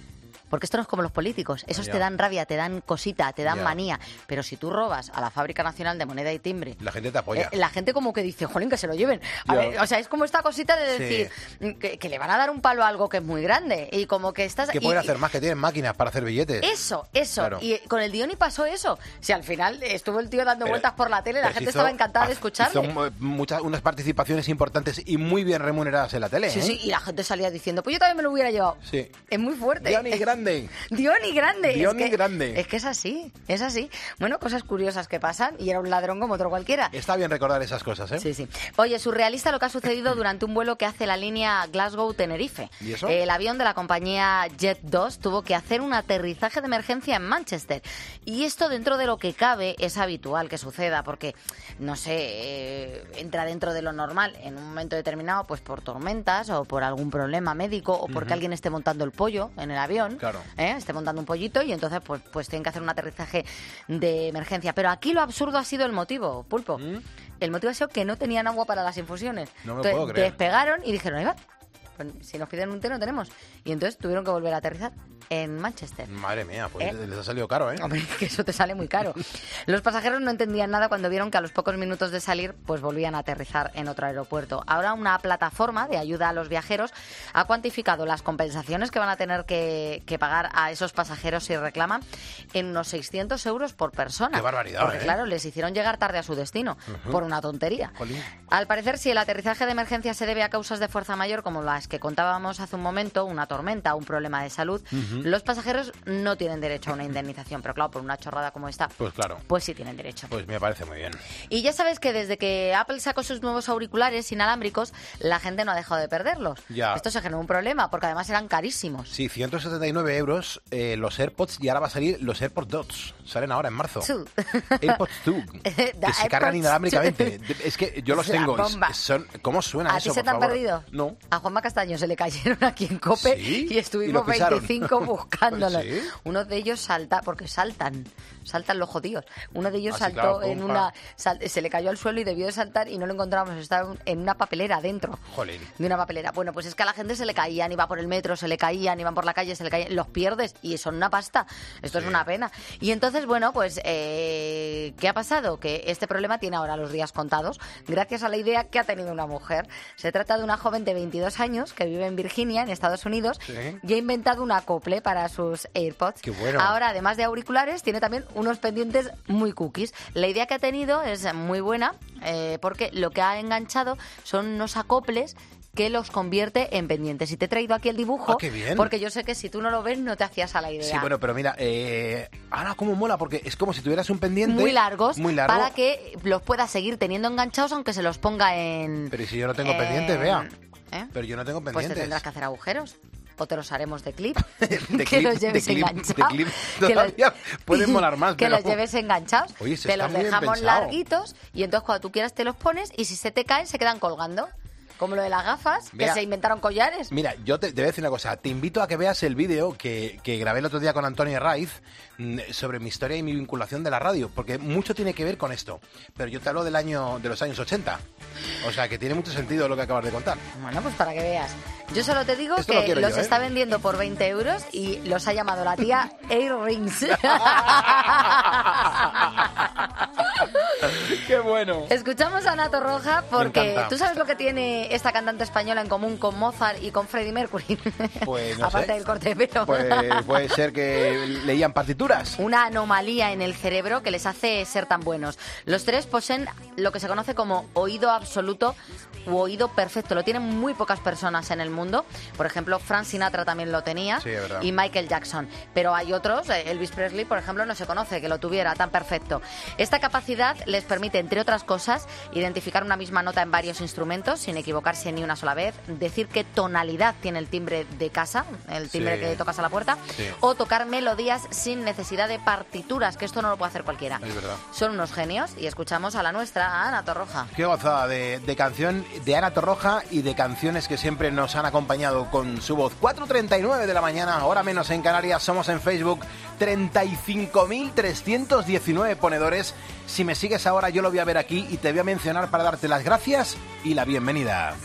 Porque esto no es como los políticos. Esos Ya. te dan rabia, te dan cosita, te dan Ya. manía. Pero si tú robas a la Fábrica Nacional de Moneda y Timbre, La gente te apoya. eh, la gente como que dice, jolín, que se lo lleven. A Ya. ver, o sea, es como esta cosita de Sí. decir que, que le van a dar un palo a algo que es muy grande. Y como que estás... Que y- pueden y- hacer más, que tienen máquinas para hacer billetes. Eso, eso. Claro. Y con el Dioni pasó eso. Si al final estuvo el tío dando Pero- vueltas por la tele, la pero gente hizo- estaba encantada de escucharle. Hizo muchas, unas participaciones importantes y muy bien remuneradas en la tele. Sí, ¿eh? sí, y la gente salía diciendo, pues yo también me lo hubiera llevado. Sí. Es muy fuerte. Dioni grande. Dioni grande. Dioni es que, grande. Es que es así, es así. Bueno, cosas curiosas que pasan y era un ladrón como otro cualquiera. Está bien recordar esas cosas, ¿eh? Sí, sí. Oye, surrealista lo que ha sucedido durante un vuelo que hace la línea Glasgow-Tenerife. ¿Y eso? El avión de la compañía Jet dos tuvo que hacer un aterrizaje de emergencia en Manchester. Y esto, dentro de lo que cabe, es habitual que suceda, porque, no sé, eh, entra dentro de lo normal en un momento determinado, pues por tormentas o por algún problema médico o porque Ujú. alguien esté montando el pollo en el avión. Claro. ¿eh? Esté montando un pollito y entonces pues, pues tienen que hacer un aterrizaje de emergencia. Pero aquí lo absurdo ha sido el motivo, Pulpo. El motivo ha sido que no tenían agua para las infusiones. No me Entonces, puedo creer. despegaron y dijeron, ahí va, pues, si nos piden un té no tenemos. Y entonces tuvieron que volver a aterrizar en Manchester. Madre mía, pues ¿Eh? les ha salido caro, ¿eh? Hombre, que eso te sale muy caro. Los pasajeros no entendían nada cuando vieron que a los pocos minutos de salir, pues volvían a aterrizar en otro aeropuerto. Ahora una plataforma de ayuda a los viajeros ha cuantificado las compensaciones que van a tener que, que pagar a esos pasajeros si reclaman en unos seiscientos euros por persona. Qué barbaridad, Porque ¿eh? claro, les hicieron llegar tarde a su destino Ujú. por una tontería. Jolín. Al parecer, si el aterrizaje de emergencia se debe a causas de fuerza mayor, como las que contábamos hace un momento, una tormenta, un problema de salud, Ujú. los pasajeros no tienen derecho a una indemnización. Pero claro, por una chorrada como esta, Pues claro. pues sí tienen derecho. Pues me parece muy bien. Y ya sabes que desde que Apple sacó sus nuevos auriculares inalámbricos, la gente no ha dejado de perderlos. Ya. Esto se generó un problema, porque además eran carísimos. Sí, ciento setenta y nueve euros eh, los AirPods y ahora va a salir los AirPods dos. Salen ahora en marzo. Two. AirPods dos. The Que se cargan AirPods inalámbricamente. Es que yo los Es la tengo. y bomba. son, ¿Cómo suena ¿A eso, ti se por te han favor? perdido? No. A Juanma Castaño se le cayeron aquí en COPE ¿Sí? y ¿Y estuvimos lo pisaron? veinticinco buscándolos. ¿Sí? Uno de ellos salta, porque saltan, saltan los jodidos. Uno de ellos Ah, sí, saltó claro, en pum, una... pa. sal- se le cayó al suelo y debió de saltar y no lo encontramos. Estaba en una papelera dentro. Jolín. De una papelera. Bueno, pues es que a la gente se le caían, iba por el metro, se le caían, iban por la calle, se le caían. Los pierdes y son una pasta. Esto es una pena. Y entonces, bueno, pues, eh, ¿qué ha pasado? Que este problema tiene ahora los días contados gracias a la idea que ha tenido una mujer. Se trata de una joven de veintidós años que vive en Virginia, en Estados Unidos, Sí. y ha inventado un acople para sus AirPods. Qué bueno. Ahora, además de auriculares, tiene también unos pendientes muy cookies. La idea que ha tenido es muy buena eh, porque lo que ha enganchado son unos acoples que los convierte en pendientes. Y te he traído aquí el dibujo Ah, qué bien. porque yo sé que si tú no lo ves no te hacías a la idea. Sí, bueno, pero mira, eh, ahora cómo mola, porque es como si tuvieras un pendiente muy largos muy largo. para que los puedas seguir teniendo enganchados aunque se los ponga en... Pero ¿y si yo no tengo en- pendientes, vea. ¿eh? Pero yo no tengo Pues te pendientes. tendrás que hacer agujeros. O te los haremos de clip. De que clip, los lleves de clip, enganchados. de clip Que los- todavía pueden molar más, Que pero- los lleves enganchados. Oye, se te está los muy bien dejamos pensado. larguitos y entonces cuando tú quieras te los pones y si se te caen se quedan colgando. Como lo de las gafas, Mira. que se inventaron collares. Mira, yo te, te voy a decir una cosa. Te invito a que veas el vídeo que, que grabé el otro día con Antonio Raiz mm, sobre mi historia y mi vinculación de la radio, porque mucho tiene que ver con esto. Pero yo te hablo del año de los años ochenta. O sea, que tiene mucho sentido lo que acabas de contar. Bueno, pues para que veas. Yo solo te digo Esto lo que quiero los yo, ¿eh? está vendiendo por veinte euros y los ha llamado la tía Airrings. ¡Qué bueno! Escuchamos a Ana Torroja Me porque encanta. tú sabes lo que tiene esta cantante española en común con Mozart y con Freddie Mercury. Pues no Aparte sé. del corte de pelo. Pues puede ser que leían partituras. Una anomalía en el cerebro que les hace ser tan buenos. Los tres poseen lo que se conoce como oído absoluto u oído perfecto. Lo tienen muy pocas personas en el mundo. Por ejemplo, Frank Sinatra también lo tenía. Sí, es verdad. Y Michael Jackson. Pero hay otros, eh, Elvis Presley, por ejemplo, no se conoce que lo tuviera tan perfecto. Esta capacidad les permite, entre otras cosas, identificar una misma nota en varios instrumentos sin equivocarse ni una sola vez, decir qué tonalidad tiene el timbre de casa, el timbre Sí. que tocas a la puerta, Sí. o tocar melodías sin necesidad de partituras, que esto no lo puede hacer cualquiera. Es verdad. Son unos genios y escuchamos a la nuestra, a Ana Torroja. Qué gozada de, de canción de Ana Torroja y de canciones que siempre nos han acompañado con su voz. cuatro treinta y nueve de la mañana, hora menos en Canarias. Somos en Facebook treinta y cinco mil trescientos diecinueve ponedores. Si me sigues ahora yo lo voy a ver aquí y te voy a mencionar para darte las gracias y la bienvenida.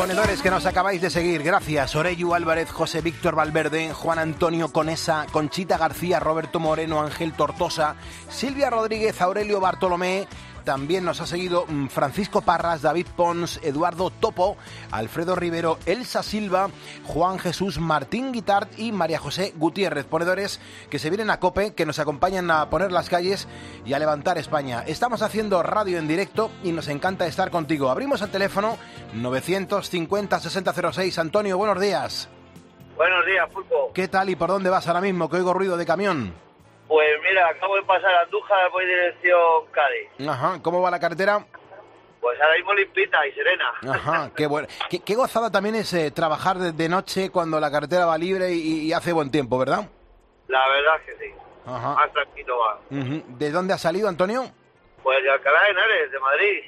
ponedores que nos acabáis de seguir. Gracias. Oreyu Álvarez, José Víctor Valverde, Juan Antonio Conesa, Conchita García, Roberto Moreno, Ángel Tortosa, Silvia Rodríguez, Aurelio Bartolomé. También nos ha seguido Francisco Parras, David Pons, Eduardo Topo, Alfredo Rivero, Elsa Silva, Juan Jesús Martín Guitart y María José Gutiérrez. Ponedores que se vienen a COPE, que nos acompañan a poner las calles y a levantar España. Estamos haciendo radio en directo y nos encanta estar contigo. Abrimos el teléfono novecientos cincuenta sesenta cero seis. Antonio, buenos días. Buenos días, Pulpo. ¿Qué tal y por dónde vas ahora mismo? Que oigo ruido de camión. Pues mira, acabo de pasar a Andújar, voy dirección Cádiz. Ajá, ¿cómo va la carretera? Pues ahora mismo limpita y serena. Ajá, qué bueno. Qué, qué gozada también es eh, trabajar de, de noche cuando la carretera va libre y, y hace buen tiempo, ¿verdad? La verdad es que sí. Ajá. Más tranquilo va. Uh-huh. ¿De dónde has salido, Antonio? Pues de Alcalá de Henares, de Madrid.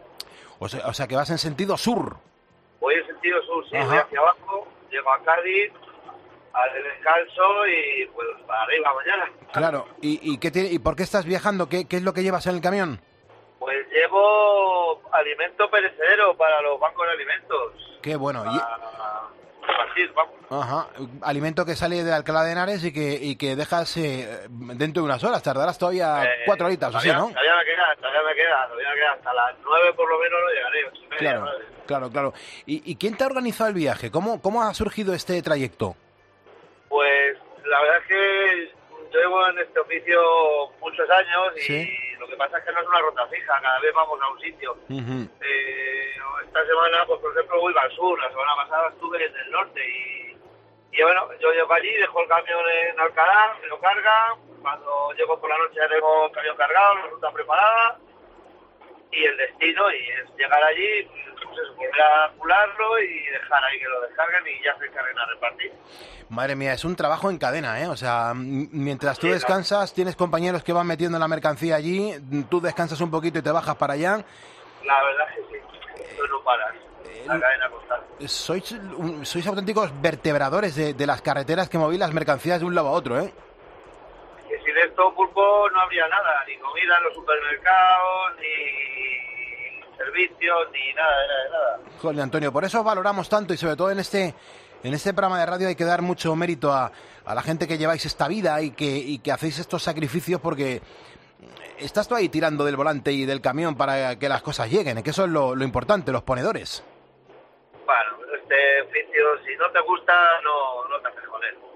O sea, o sea, que vas en sentido sur. Voy en sentido sur, sí, Ajá. voy hacia abajo, llego a Cádiz, al descanso y pues para arriba mañana. Claro, ¿y, y, qué tiene, y por qué estás viajando? ¿Qué, ¿Qué es lo que llevas en el camión? Pues llevo alimento perecedero para los bancos de alimentos. Qué bueno. Para Y... repartir, vamos. Ajá, alimento que sale de Alcalá de Henares y que, y que dejas eh, dentro de unas horas. Tardarás todavía Eh, cuatro horitas o así, todavía, ¿no? Todavía me queda, todavía me queda, todavía me queda. Hasta las nueve por lo menos no llegaré, ocho y media, Claro, nueve. claro, claro. ¿Y, ¿Y quién te ha organizado el viaje? ¿Cómo, cómo ha surgido este trayecto? Pues la verdad es que yo llevo en este oficio muchos años y Sí. lo que pasa es que no es una ruta fija, cada vez vamos a un sitio. Uh-huh. Eh, esta semana, pues por ejemplo, voy al sur, la semana pasada estuve en el norte y, y bueno, yo llego allí, dejo el camión en Alcalá, me lo carga, cuando llego por la noche ya tengo el camión cargado, la ruta preparada y el destino y es llegar allí, pues eso, volver a cularlo y dejar ahí que lo descarguen y ya se encarguen a repartir. Madre mía, es un trabajo en cadena, ¿eh? O sea, m- mientras tú Sí, descansas, tienes compañeros que van metiendo la mercancía allí, tú descansas un poquito y te bajas para allá. La verdad es que sí, tú no paras, la cadena constante. Sois, un- sois auténticos vertebradores de, de las carreteras que movéis las mercancías de un lado a otro, ¿eh? Que sin esto, Pulpo, no habría nada, ni comida en los supermercados, ni servicios, ni nada, de nada, de nada. Joder, Antonio, por eso os valoramos tanto y sobre todo en este en este programa de radio hay que dar mucho mérito a, a la gente que lleváis esta vida y que, y que hacéis estos sacrificios porque estás tú ahí tirando del volante y del camión para que las cosas lleguen, que eso es lo, lo importante, los ponedores. Bueno, este oficio, si no te gusta, no, no te haces con él.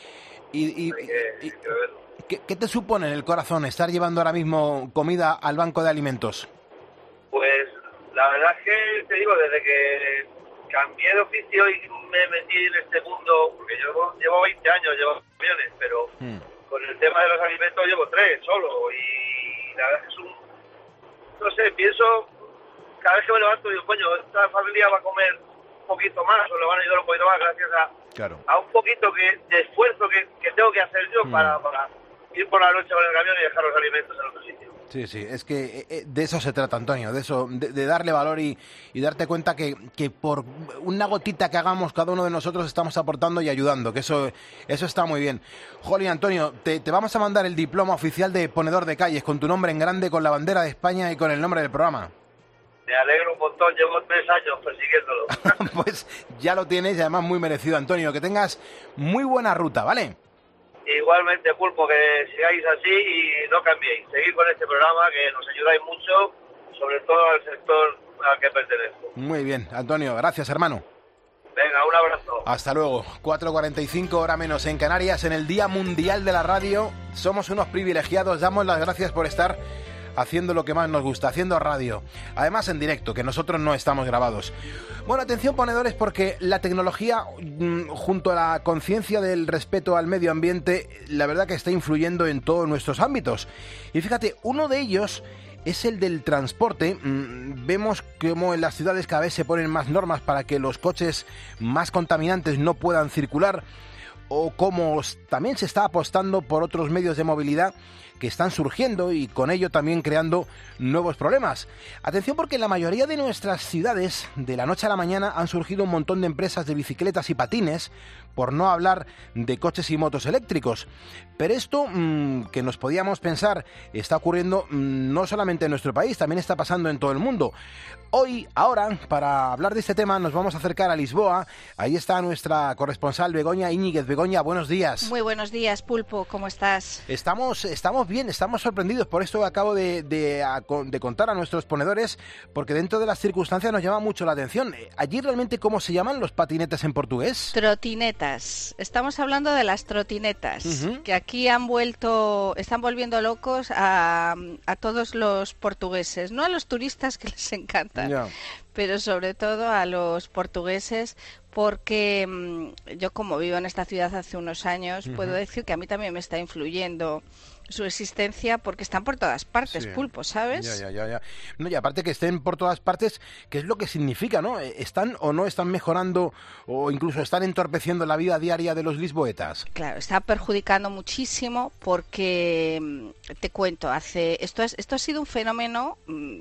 Y, y- Hay que, y- hay que verlo. ¿qué, qué te supone en el corazón estar llevando ahora mismo comida al banco de alimentos? Pues la verdad es que te digo, desde que cambié de oficio y me metí en este mundo, porque yo llevo veinte años, llevo camiones, pero Hmm. con el tema de los alimentos llevo tres solo y la verdad es que es un, no sé, pienso, cada vez que me levanto digo, coño, esta familia va a comer un poquito más o le van a ayudar un poquito más gracias a, Claro. a un poquito que, de esfuerzo que, que tengo que hacer yo Mm. para, para ir por la noche con el camión y dejar los alimentos en otro sitio. Sí, sí, es que eh, de eso se trata, Antonio, de eso, de, de darle valor y, y darte cuenta que, que por una gotita que hagamos cada uno de nosotros estamos aportando y ayudando, que eso, eso está muy bien. Jolín, Antonio, te, te vamos a mandar el diploma oficial de ponedor de calles con tu nombre en grande, con la bandera de España y con el nombre del programa. Me alegro un montón, llevo tres años persiguiéndolo. Pues ya lo tienes y además muy merecido, Antonio, que tengas muy buena ruta, ¿vale? Igualmente, Pulpo, que sigáis así y no cambiéis. Seguid con este programa que nos ayudáis mucho, sobre todo al sector al que pertenezco. Muy bien, Antonio, gracias, hermano. Venga, un abrazo. Hasta luego. cuatro cuarenta y cinco, hora menos en Canarias, en el Día Mundial de la Radio. Somos unos privilegiados, damos las gracias por estar haciendo lo que más nos gusta, haciendo radio. Además en directo, que nosotros no estamos grabados. Bueno, atención ponedores, porque la tecnología, mm, junto a la conciencia del respeto al medio ambiente, la verdad que está influyendo en todos nuestros ámbitos. Y fíjate, uno de ellos es el del transporte. Mm, Vemos cómo en las ciudades cada vez se ponen más normas para que los coches más contaminantes no puedan circular, o cómo también se está apostando por otros medios de movilidad que están surgiendo y con ello también creando nuevos problemas. Atención, porque en la mayoría de nuestras ciudades, de la noche a la mañana, han surgido un montón de empresas de bicicletas y patines, por no hablar de coches y motos eléctricos. Pero esto mmm, que nos podíamos pensar está ocurriendo mmm, no solamente en nuestro país, también está pasando en todo el mundo. Hoy, ahora, para hablar de este tema, nos vamos a acercar a Lisboa. Ahí está nuestra corresponsal Begoña Íñiguez. Begoña, buenos días. Muy buenos días, Pulpo. ¿Cómo estás? Estamos, estamos bien, estamos sorprendidos. Por esto acabo de, de, de contar a nuestros ponedores, porque dentro de las circunstancias nos llama mucho la atención. ¿Allí realmente cómo se llaman los patinetes en portugués? Trotinetas. Estamos hablando de las trotinetas, uh-huh. que aquí han vuelto, están volviendo locos a, a todos los portugueses, no a los turistas que les encanta. Yeah. Pero sobre todo a los portugueses, porque mmm, yo como vivo en esta ciudad hace unos años, uh-huh. puedo decir que a mí también me está influyendo su existencia, porque están por todas partes, sí. Pulpo, ¿sabes? Ya, ya, ya, ya. No, y aparte que estén por todas partes, ¿qué es lo que significa, no? ¿Están o no están mejorando o incluso están entorpeciendo la vida diaria de los lisboetas? Claro, está perjudicando muchísimo porque, te cuento, hace esto, es, esto ha sido un fenómeno...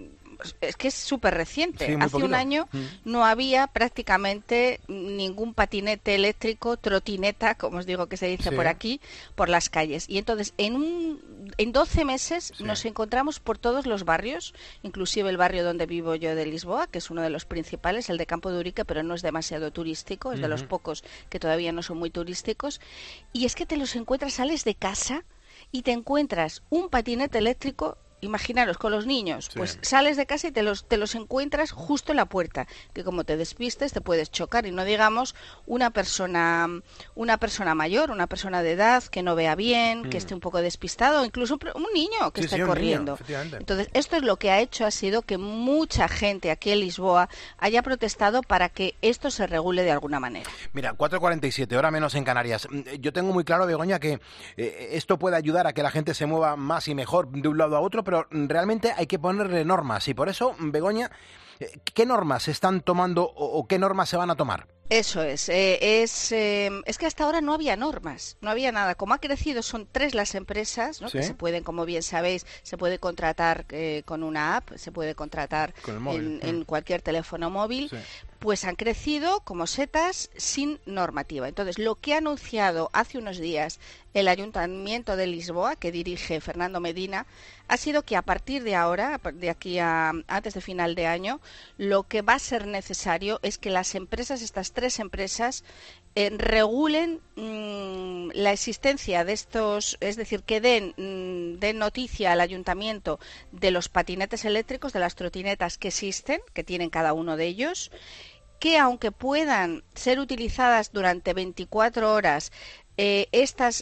es que es súper reciente. Sí, hace poquito. un año mm. no había prácticamente ningún patinete eléctrico, trotineta, como os digo que se dice sí. por aquí, por las calles. Y entonces en un en doce meses sí. nos encontramos por todos los barrios, inclusive el barrio donde vivo yo de Lisboa, que es uno de los principales, el de Campo de Urique, pero no es demasiado turístico, es uh-huh. de los pocos que todavía no son muy turísticos. Y es que te los encuentras, sales de casa y te encuentras un patinete eléctrico. Imaginaros, con los niños, sí. pues sales de casa y te los, te los encuentras justo en la puerta, que como te despistes te puedes chocar, y no digamos una persona una persona mayor, una persona de edad que no vea bien, mm. que esté un poco despistado, incluso un niño que sí, esté sí, corriendo. Niño, entonces, esto es lo que ha hecho, ha sido que mucha gente aquí en Lisboa haya protestado para que esto se regule de alguna manera. Mira, cuatro cuarenta y siete, hora menos en Canarias. Yo tengo muy claro, Begoña, que eh, esto puede ayudar a que la gente se mueva más y mejor de un lado a otro, pero realmente hay que ponerle normas, y por eso, Begoña, ¿qué normas se están tomando o, o qué normas se van a tomar? Eso es, eh, es, eh, es que hasta ahora no había normas, no había nada. Como ha crecido, son tres las empresas, ¿no? ¿Sí? Que se pueden, como bien sabéis, se puede contratar eh, con una app, se puede contratar en, en cualquier teléfono móvil. Sí. Pues han crecido como setas sin normativa. Entonces, lo que ha anunciado hace unos días el Ayuntamiento de Lisboa, que dirige Fernando Medina, ha sido que a partir de ahora, de aquí a antes de final de año, lo que va a ser necesario es que las empresas, estas tres empresas, eh, regulen mmm, la existencia de estos, es decir, que den, mmm, den noticia al Ayuntamiento de los patinetes eléctricos, de las trotinetas que existen, que tienen cada uno de ellos, que aunque puedan ser utilizadas durante veinticuatro horas, eh, estas,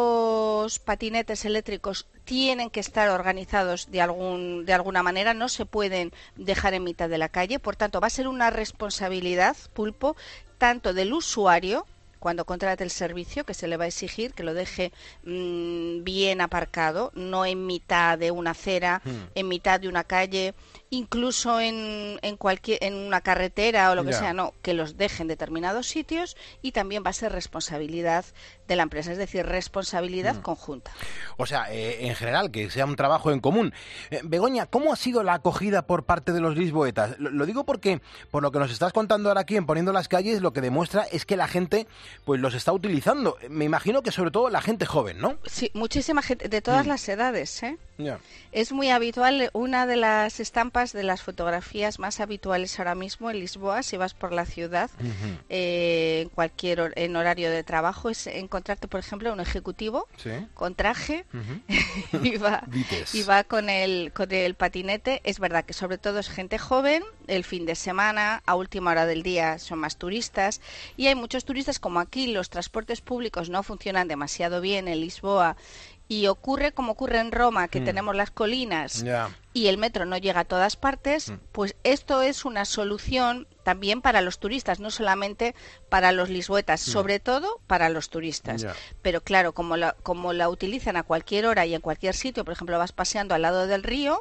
estos patinetes eléctricos tienen que estar organizados de, algún, de alguna manera, no se pueden dejar en mitad de la calle. Por tanto, va a ser una responsabilidad, Pulpo, tanto del usuario, cuando contrate el servicio, que se le va a exigir que lo deje mmm, bien aparcado, no en mitad de una acera, mm. en mitad de una calle, incluso en, en cualquier en una carretera o lo que yeah. sea, no, que los deje en determinados sitios, y también va a ser responsabilidad de la empresa, es decir, responsabilidad mm. conjunta. O sea, eh, en general, que sea un trabajo en común. Eh, Begoña, ¿cómo ha sido la acogida por parte de los lisboetas? Lo, lo digo porque, por lo que nos estás contando ahora aquí en Poniendo las Calles, lo que demuestra es que la gente pues los está utilizando. Me imagino que sobre todo la gente joven, ¿no? Sí, muchísima gente, de todas mm. las edades, ¿eh? Yeah. Es muy habitual, una de las estampas de las fotografías más habituales ahora mismo en Lisboa, si vas por la ciudad, uh-huh. eh, en cualquier hor- en horario de trabajo, es encontrarte, por ejemplo, un ejecutivo ¿sí? con traje uh-huh. y, va, y va con el, con el patinete. Es verdad que sobre todo es gente joven, el fin de semana, a última hora del día son más turistas, y hay muchos turistas, como aquí los transportes públicos no funcionan demasiado bien en Lisboa, y ocurre como ocurre en Roma, que mm. tenemos las colinas yeah. y el metro no llega a todas partes, mm. pues esto es una solución también para los turistas, no solamente para los lisboetas, mm. sobre todo para los turistas. Yeah. Pero claro, como la, como la utilizan a cualquier hora y en cualquier sitio, por ejemplo, vas paseando al lado del río,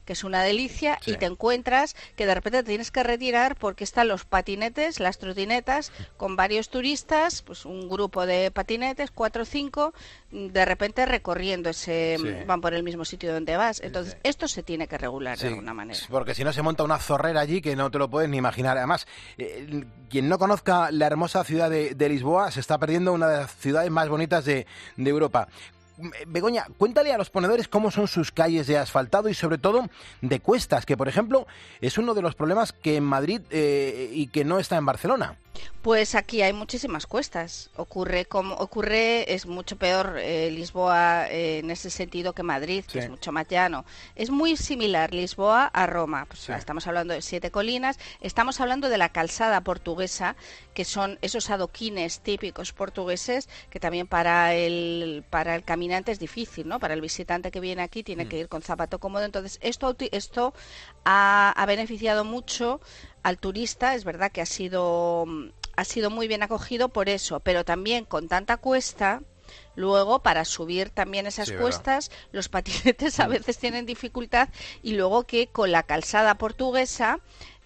que es una delicia, Sí. y te encuentras que de repente te tienes que retirar porque están los patinetes, las trotinetas, con varios turistas, pues un grupo de patinetes, cuatro o cinco, de repente recorriendo ese, Sí. van por el mismo sitio donde vas. Entonces, Sí. esto se tiene que regular Sí, de alguna manera. porque si no se monta una zorrera allí que no te lo puedes ni imaginar. Además, eh, quien no conozca la hermosa ciudad de, de Lisboa se está perdiendo una de las ciudades más bonitas de, de Europa. Begoña, cuéntale a los ponedores cómo son sus calles de asfaltado y sobre todo de cuestas, que por ejemplo es uno de los problemas que en Madrid eh, y que no está en Barcelona. Pues aquí hay muchísimas cuestas. Ocurre como ocurre es mucho peor eh, Lisboa eh, en ese sentido que Madrid, que Sí. es mucho más llano. Es muy similar Lisboa a Roma. Pues, Sí. Estamos hablando de siete colinas. Estamos hablando de la calzada portuguesa, que son esos adoquines típicos portugueses que también para el para el caminante es difícil, ¿no? Para el visitante que viene aquí tiene Mm. que ir con zapato cómodo. Entonces esto esto ha, ha beneficiado mucho al turista. Es verdad que ha sido ha sido muy bien acogido por eso, pero también con tanta cuesta, luego para subir también esas Sí, cuestas, los patinetes a veces tienen dificultad, y luego que con la calzada portuguesa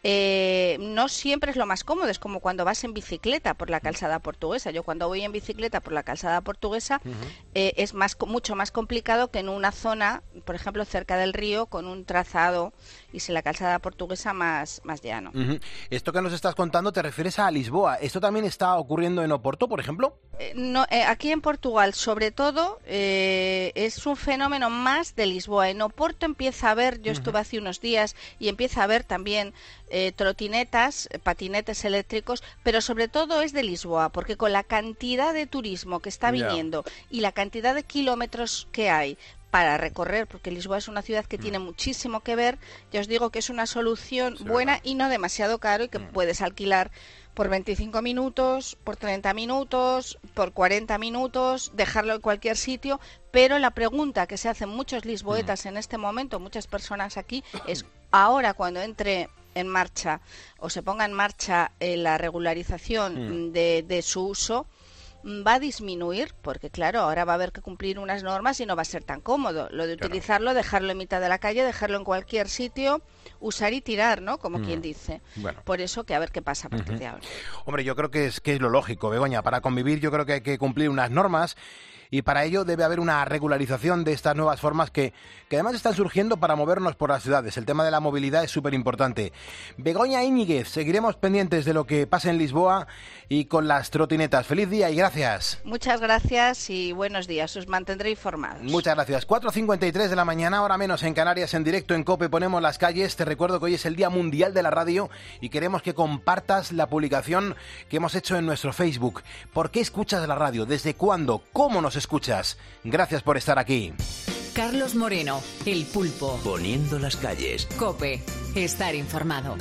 eh, no siempre es lo más cómodo. Es como cuando vas en bicicleta por la calzada portuguesa. Yo cuando voy en bicicleta por la calzada portuguesa eh, es más mucho más complicado que en una zona, por ejemplo, cerca del río, con un trazado y si la calzada portuguesa más, más llano. Uh-huh. Esto que nos estás contando te refieres a Lisboa. ¿Esto también está ocurriendo en Oporto, por ejemplo? Eh, no, eh, aquí en Portugal, sobre todo, eh, es un fenómeno más de Lisboa. En Oporto empieza a haber, yo estuve hace unos días, y empieza a haber también eh, trotinetas, patinetes eléctricos, pero sobre todo es de Lisboa, porque con la cantidad de turismo que está Ya. viniendo y la cantidad de kilómetros que hay para recorrer, porque Lisboa es una ciudad que tiene muchísimo que ver, ya os digo que es una solución Sí, buena verdad. y no demasiado caro, y que puedes alquilar por veinticinco minutos, por treinta minutos, por cuarenta minutos, dejarlo en cualquier sitio. Pero la pregunta que se hacen muchos lisboetas en este momento, muchas personas aquí, es ahora cuando entre en marcha o se ponga en marcha eh, la regularización Mm. de, de su uso, mm, va a disminuir, porque claro, ahora va a haber que cumplir unas normas y no va a ser tan cómodo lo de Claro. utilizarlo, dejarlo en mitad de la calle, dejarlo en cualquier sitio, usar y tirar, ¿no? Como Mm. quien dice. Bueno. Por eso que a ver qué pasa a partir Ujú. de ahora. Hombre, yo creo que es, que es lo lógico, Begoña. Para convivir yo creo que hay que cumplir unas normas y para ello debe haber una regularización de estas nuevas formas que, que además están surgiendo para movernos por las ciudades. El tema de la movilidad es súper importante. Begoña Íñiguez, seguiremos pendientes de lo que pasa en Lisboa y con las trotinetas. Feliz día y gracias. Muchas gracias y buenos días. Os mantendré informados. Muchas gracias. cuatro cincuenta y tres de la mañana, hora menos en Canarias, en directo en COPE ponemos las calles. Te recuerdo que hoy es el Día Mundial de la Radio y queremos que compartas la publicación que hemos hecho en nuestro Facebook. ¿Por qué escuchas la radio? ¿Desde cuándo? ¿Cómo nos escuchas? Gracias por estar aquí. Carlos Moreno, El Pulpo. Poniendo las calles. COPE. Estar informado.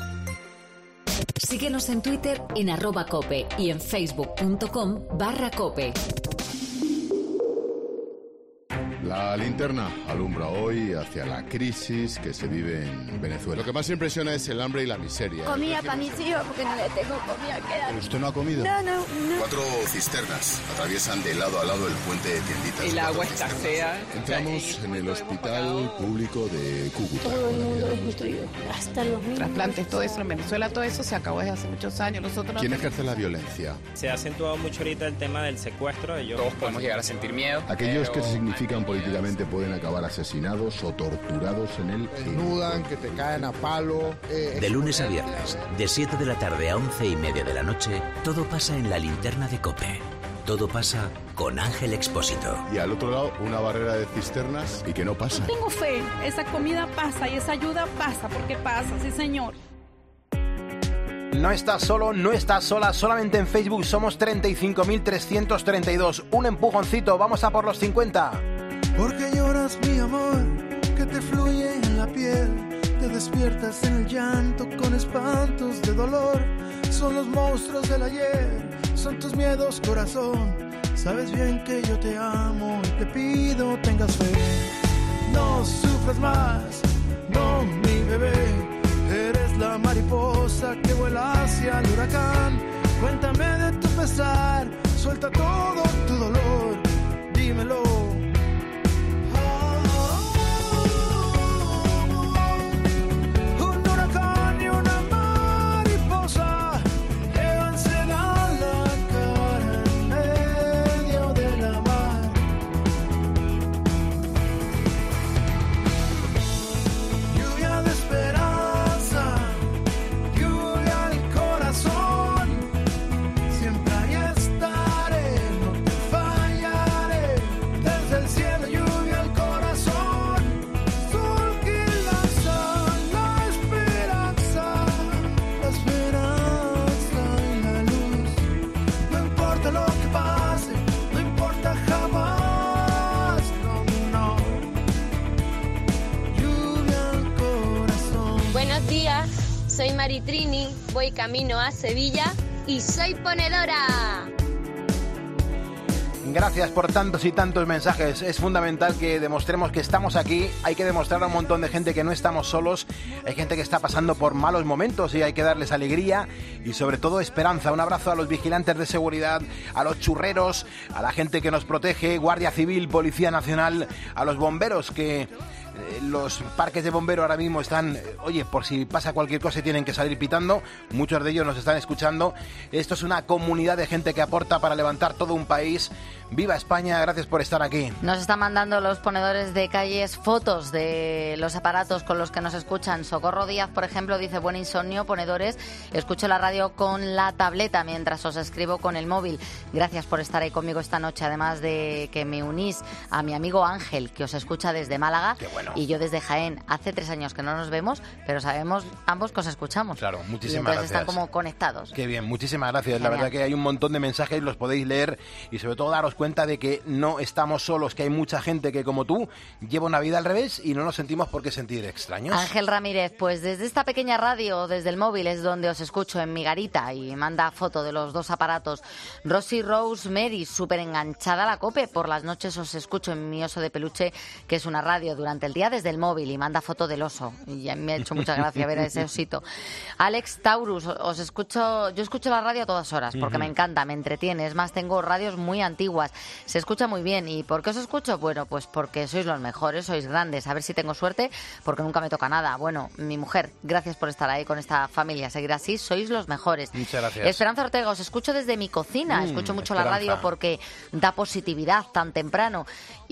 Síguenos en Twitter en arroba cope y en facebook.com barra cope. La linterna alumbra hoy hacia la crisis que se vive en Venezuela. Lo que más impresiona es el hambre y la miseria. Comía para mis hijos porque no le tengo comida que dar. ¿Pero usted no ha comido? No, no, no. Cuatro cisternas atraviesan de lado a lado el puente de Tienditas. El agua Cuatro escasea. cisternas. Entramos en el hospital público de Cúcuta. Todo el mundo es nutrido. Hasta los niños. Trasplantes, todo eso en Venezuela, todo eso se acabó desde hace muchos años. Nosotros ¿Quién ejerce la violencia? Se ha acentuado mucho ahorita el tema del secuestro. Ellos todos podemos llegar a sentir miedo. Aquellos pero- que se significan políticamente pueden acabar asesinados o torturados en el... Desnudan, que te caen a palo. eh, De lunes a viernes, de siete de la tarde a once y media de la noche, todo pasa en la linterna de COPE. Todo pasa con Ángel Expósito. Y al otro lado, una barrera de cisternas y que no pasa. Tengo fe, esa comida pasa y esa ayuda pasa, porque pasa, sí señor. No estás solo, no estás sola, solamente en Facebook somos treinta y cinco mil trescientos treinta y dos. Un empujoncito, vamos a por los cincuenta. Porque lloras, mi amor, que te fluye en la piel. Te despiertas en el llanto con espantos de dolor. Son los monstruos del ayer, son tus miedos, corazón. Sabes bien que yo te amo y te pido tengas fe. No sufras más, no, mi bebé. Eres la mariposa que vuela hacia el huracán. Cuéntame de tu pesar, suelta todo tu dolor, dímelo. Maritrini, voy camino a Sevilla y soy ponedora. Gracias por tantos y tantos mensajes. Es fundamental que demostremos que estamos aquí. Hay que demostrar a un montón de gente que no estamos solos. Hay gente que está pasando por malos momentos y hay que darles alegría y sobre todo esperanza. Un abrazo a los vigilantes de seguridad, a los churreros, a la gente que nos protege, Guardia Civil, Policía Nacional, a los bomberos que... Los parques de bomberos ahora mismo están, oye, por si pasa cualquier cosa y tienen que salir pitando. Muchos de ellos nos están escuchando. Esto es una comunidad de gente que aporta para levantar todo un país. ¡Viva España! Gracias por estar aquí. Nos están mandando los ponedores de calles fotos de los aparatos con los que nos escuchan. Socorro Díaz, por ejemplo, dice: buen insomnio, ponedores. Escucho la radio con la tableta mientras os escribo con el móvil. Gracias por estar ahí conmigo esta noche. Además de que me unís a mi amigo Ángel, que os escucha desde Málaga. Qué bueno. Y yo desde Jaén. Hace tres años que no nos vemos, pero sabemos ambos que os escuchamos. Claro, muchísimas y entonces gracias. Están como conectados. Qué bien, muchísimas gracias. Genial. La verdad que hay un montón de mensajes, los podéis leer y sobre todo daros cuenta de que no estamos solos, que hay mucha gente que como tú lleva una vida al revés y no nos sentimos por qué sentir extraños. Ángel Ramírez, pues desde esta pequeña radio, desde el móvil, es donde os escucho en mi garita y manda foto de los dos aparatos. Rosy Rose Mary, súper enganchada a la COPE. Por las noches os escucho en mi oso de peluche, que es una radio durante el día desde el móvil, y manda foto del oso. Y a mí me ha hecho mucha gracia ver a ese osito. Alex Taurus, os escucho, yo escucho la radio a todas horas porque uh-huh. me encanta, me entretiene. Es más, tengo radios muy antiguas. Se escucha muy bien. ¿Y por qué os escucho? Bueno, pues porque sois los mejores, sois grandes. A ver si tengo suerte, porque nunca me toca nada. Bueno, mi mujer, gracias por estar ahí con esta familia. Seguir así, sois los mejores. Muchas gracias. Esperanza Ortega, os escucho desde mi cocina. Mm, escucho mucho Esperanza. La radio porque da positividad tan temprano.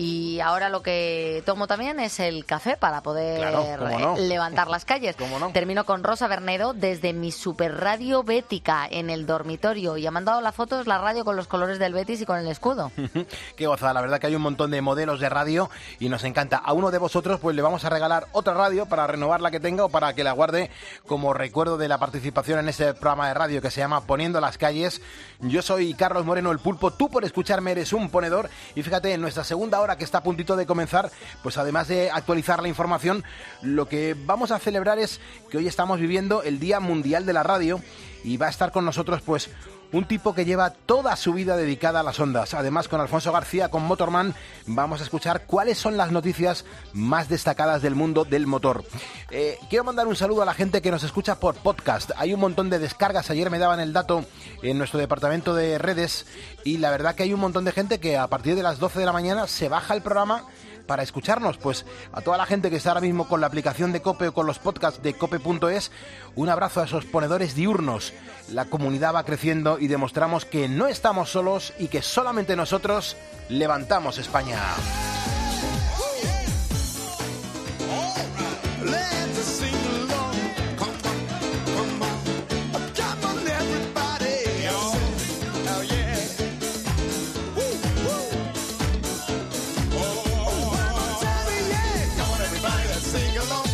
Y ahora lo que tomo también es el café para poder claro, no. levantar las calles. No? Termino con Rosa Bernedo desde mi super radio bética en el dormitorio, y ha mandado la foto, es la radio con los colores del Betis y con el escudo. Qué gozada, la verdad que hay un montón de modelos de radio y nos encanta. A uno de vosotros pues le vamos a regalar otra radio para renovar la que tenga o para que la guarde como recuerdo de la participación en este programa de radio que se llama Poniendo las Calles. Yo soy Carlos Moreno, el Pulpo. Tú por escucharme eres un ponedor. Y fíjate, en nuestra segunda hora que está a puntito de comenzar, pues además de actualizar la información, lo que vamos a celebrar es que hoy estamos viviendo el Día Mundial de la Radio y va a estar con nosotros pues un tipo que lleva toda su vida dedicada a las ondas. Además, con Alfonso García, con Motorman, vamos a escuchar cuáles son las noticias más destacadas del mundo del motor. Eh, quiero mandar un saludo a la gente que nos escucha por podcast. Hay un montón de descargas. Ayer me daban el dato en nuestro departamento de redes y la verdad que hay un montón de gente que a partir de las doce de la mañana se baja el programa para escucharnos. Pues a toda la gente que está ahora mismo con la aplicación de COPE o con los podcasts de cope punto es, un abrazo a esos ponedores diurnos. La comunidad va creciendo y demostramos que no estamos solos y que solamente nosotros levantamos España. Sing along.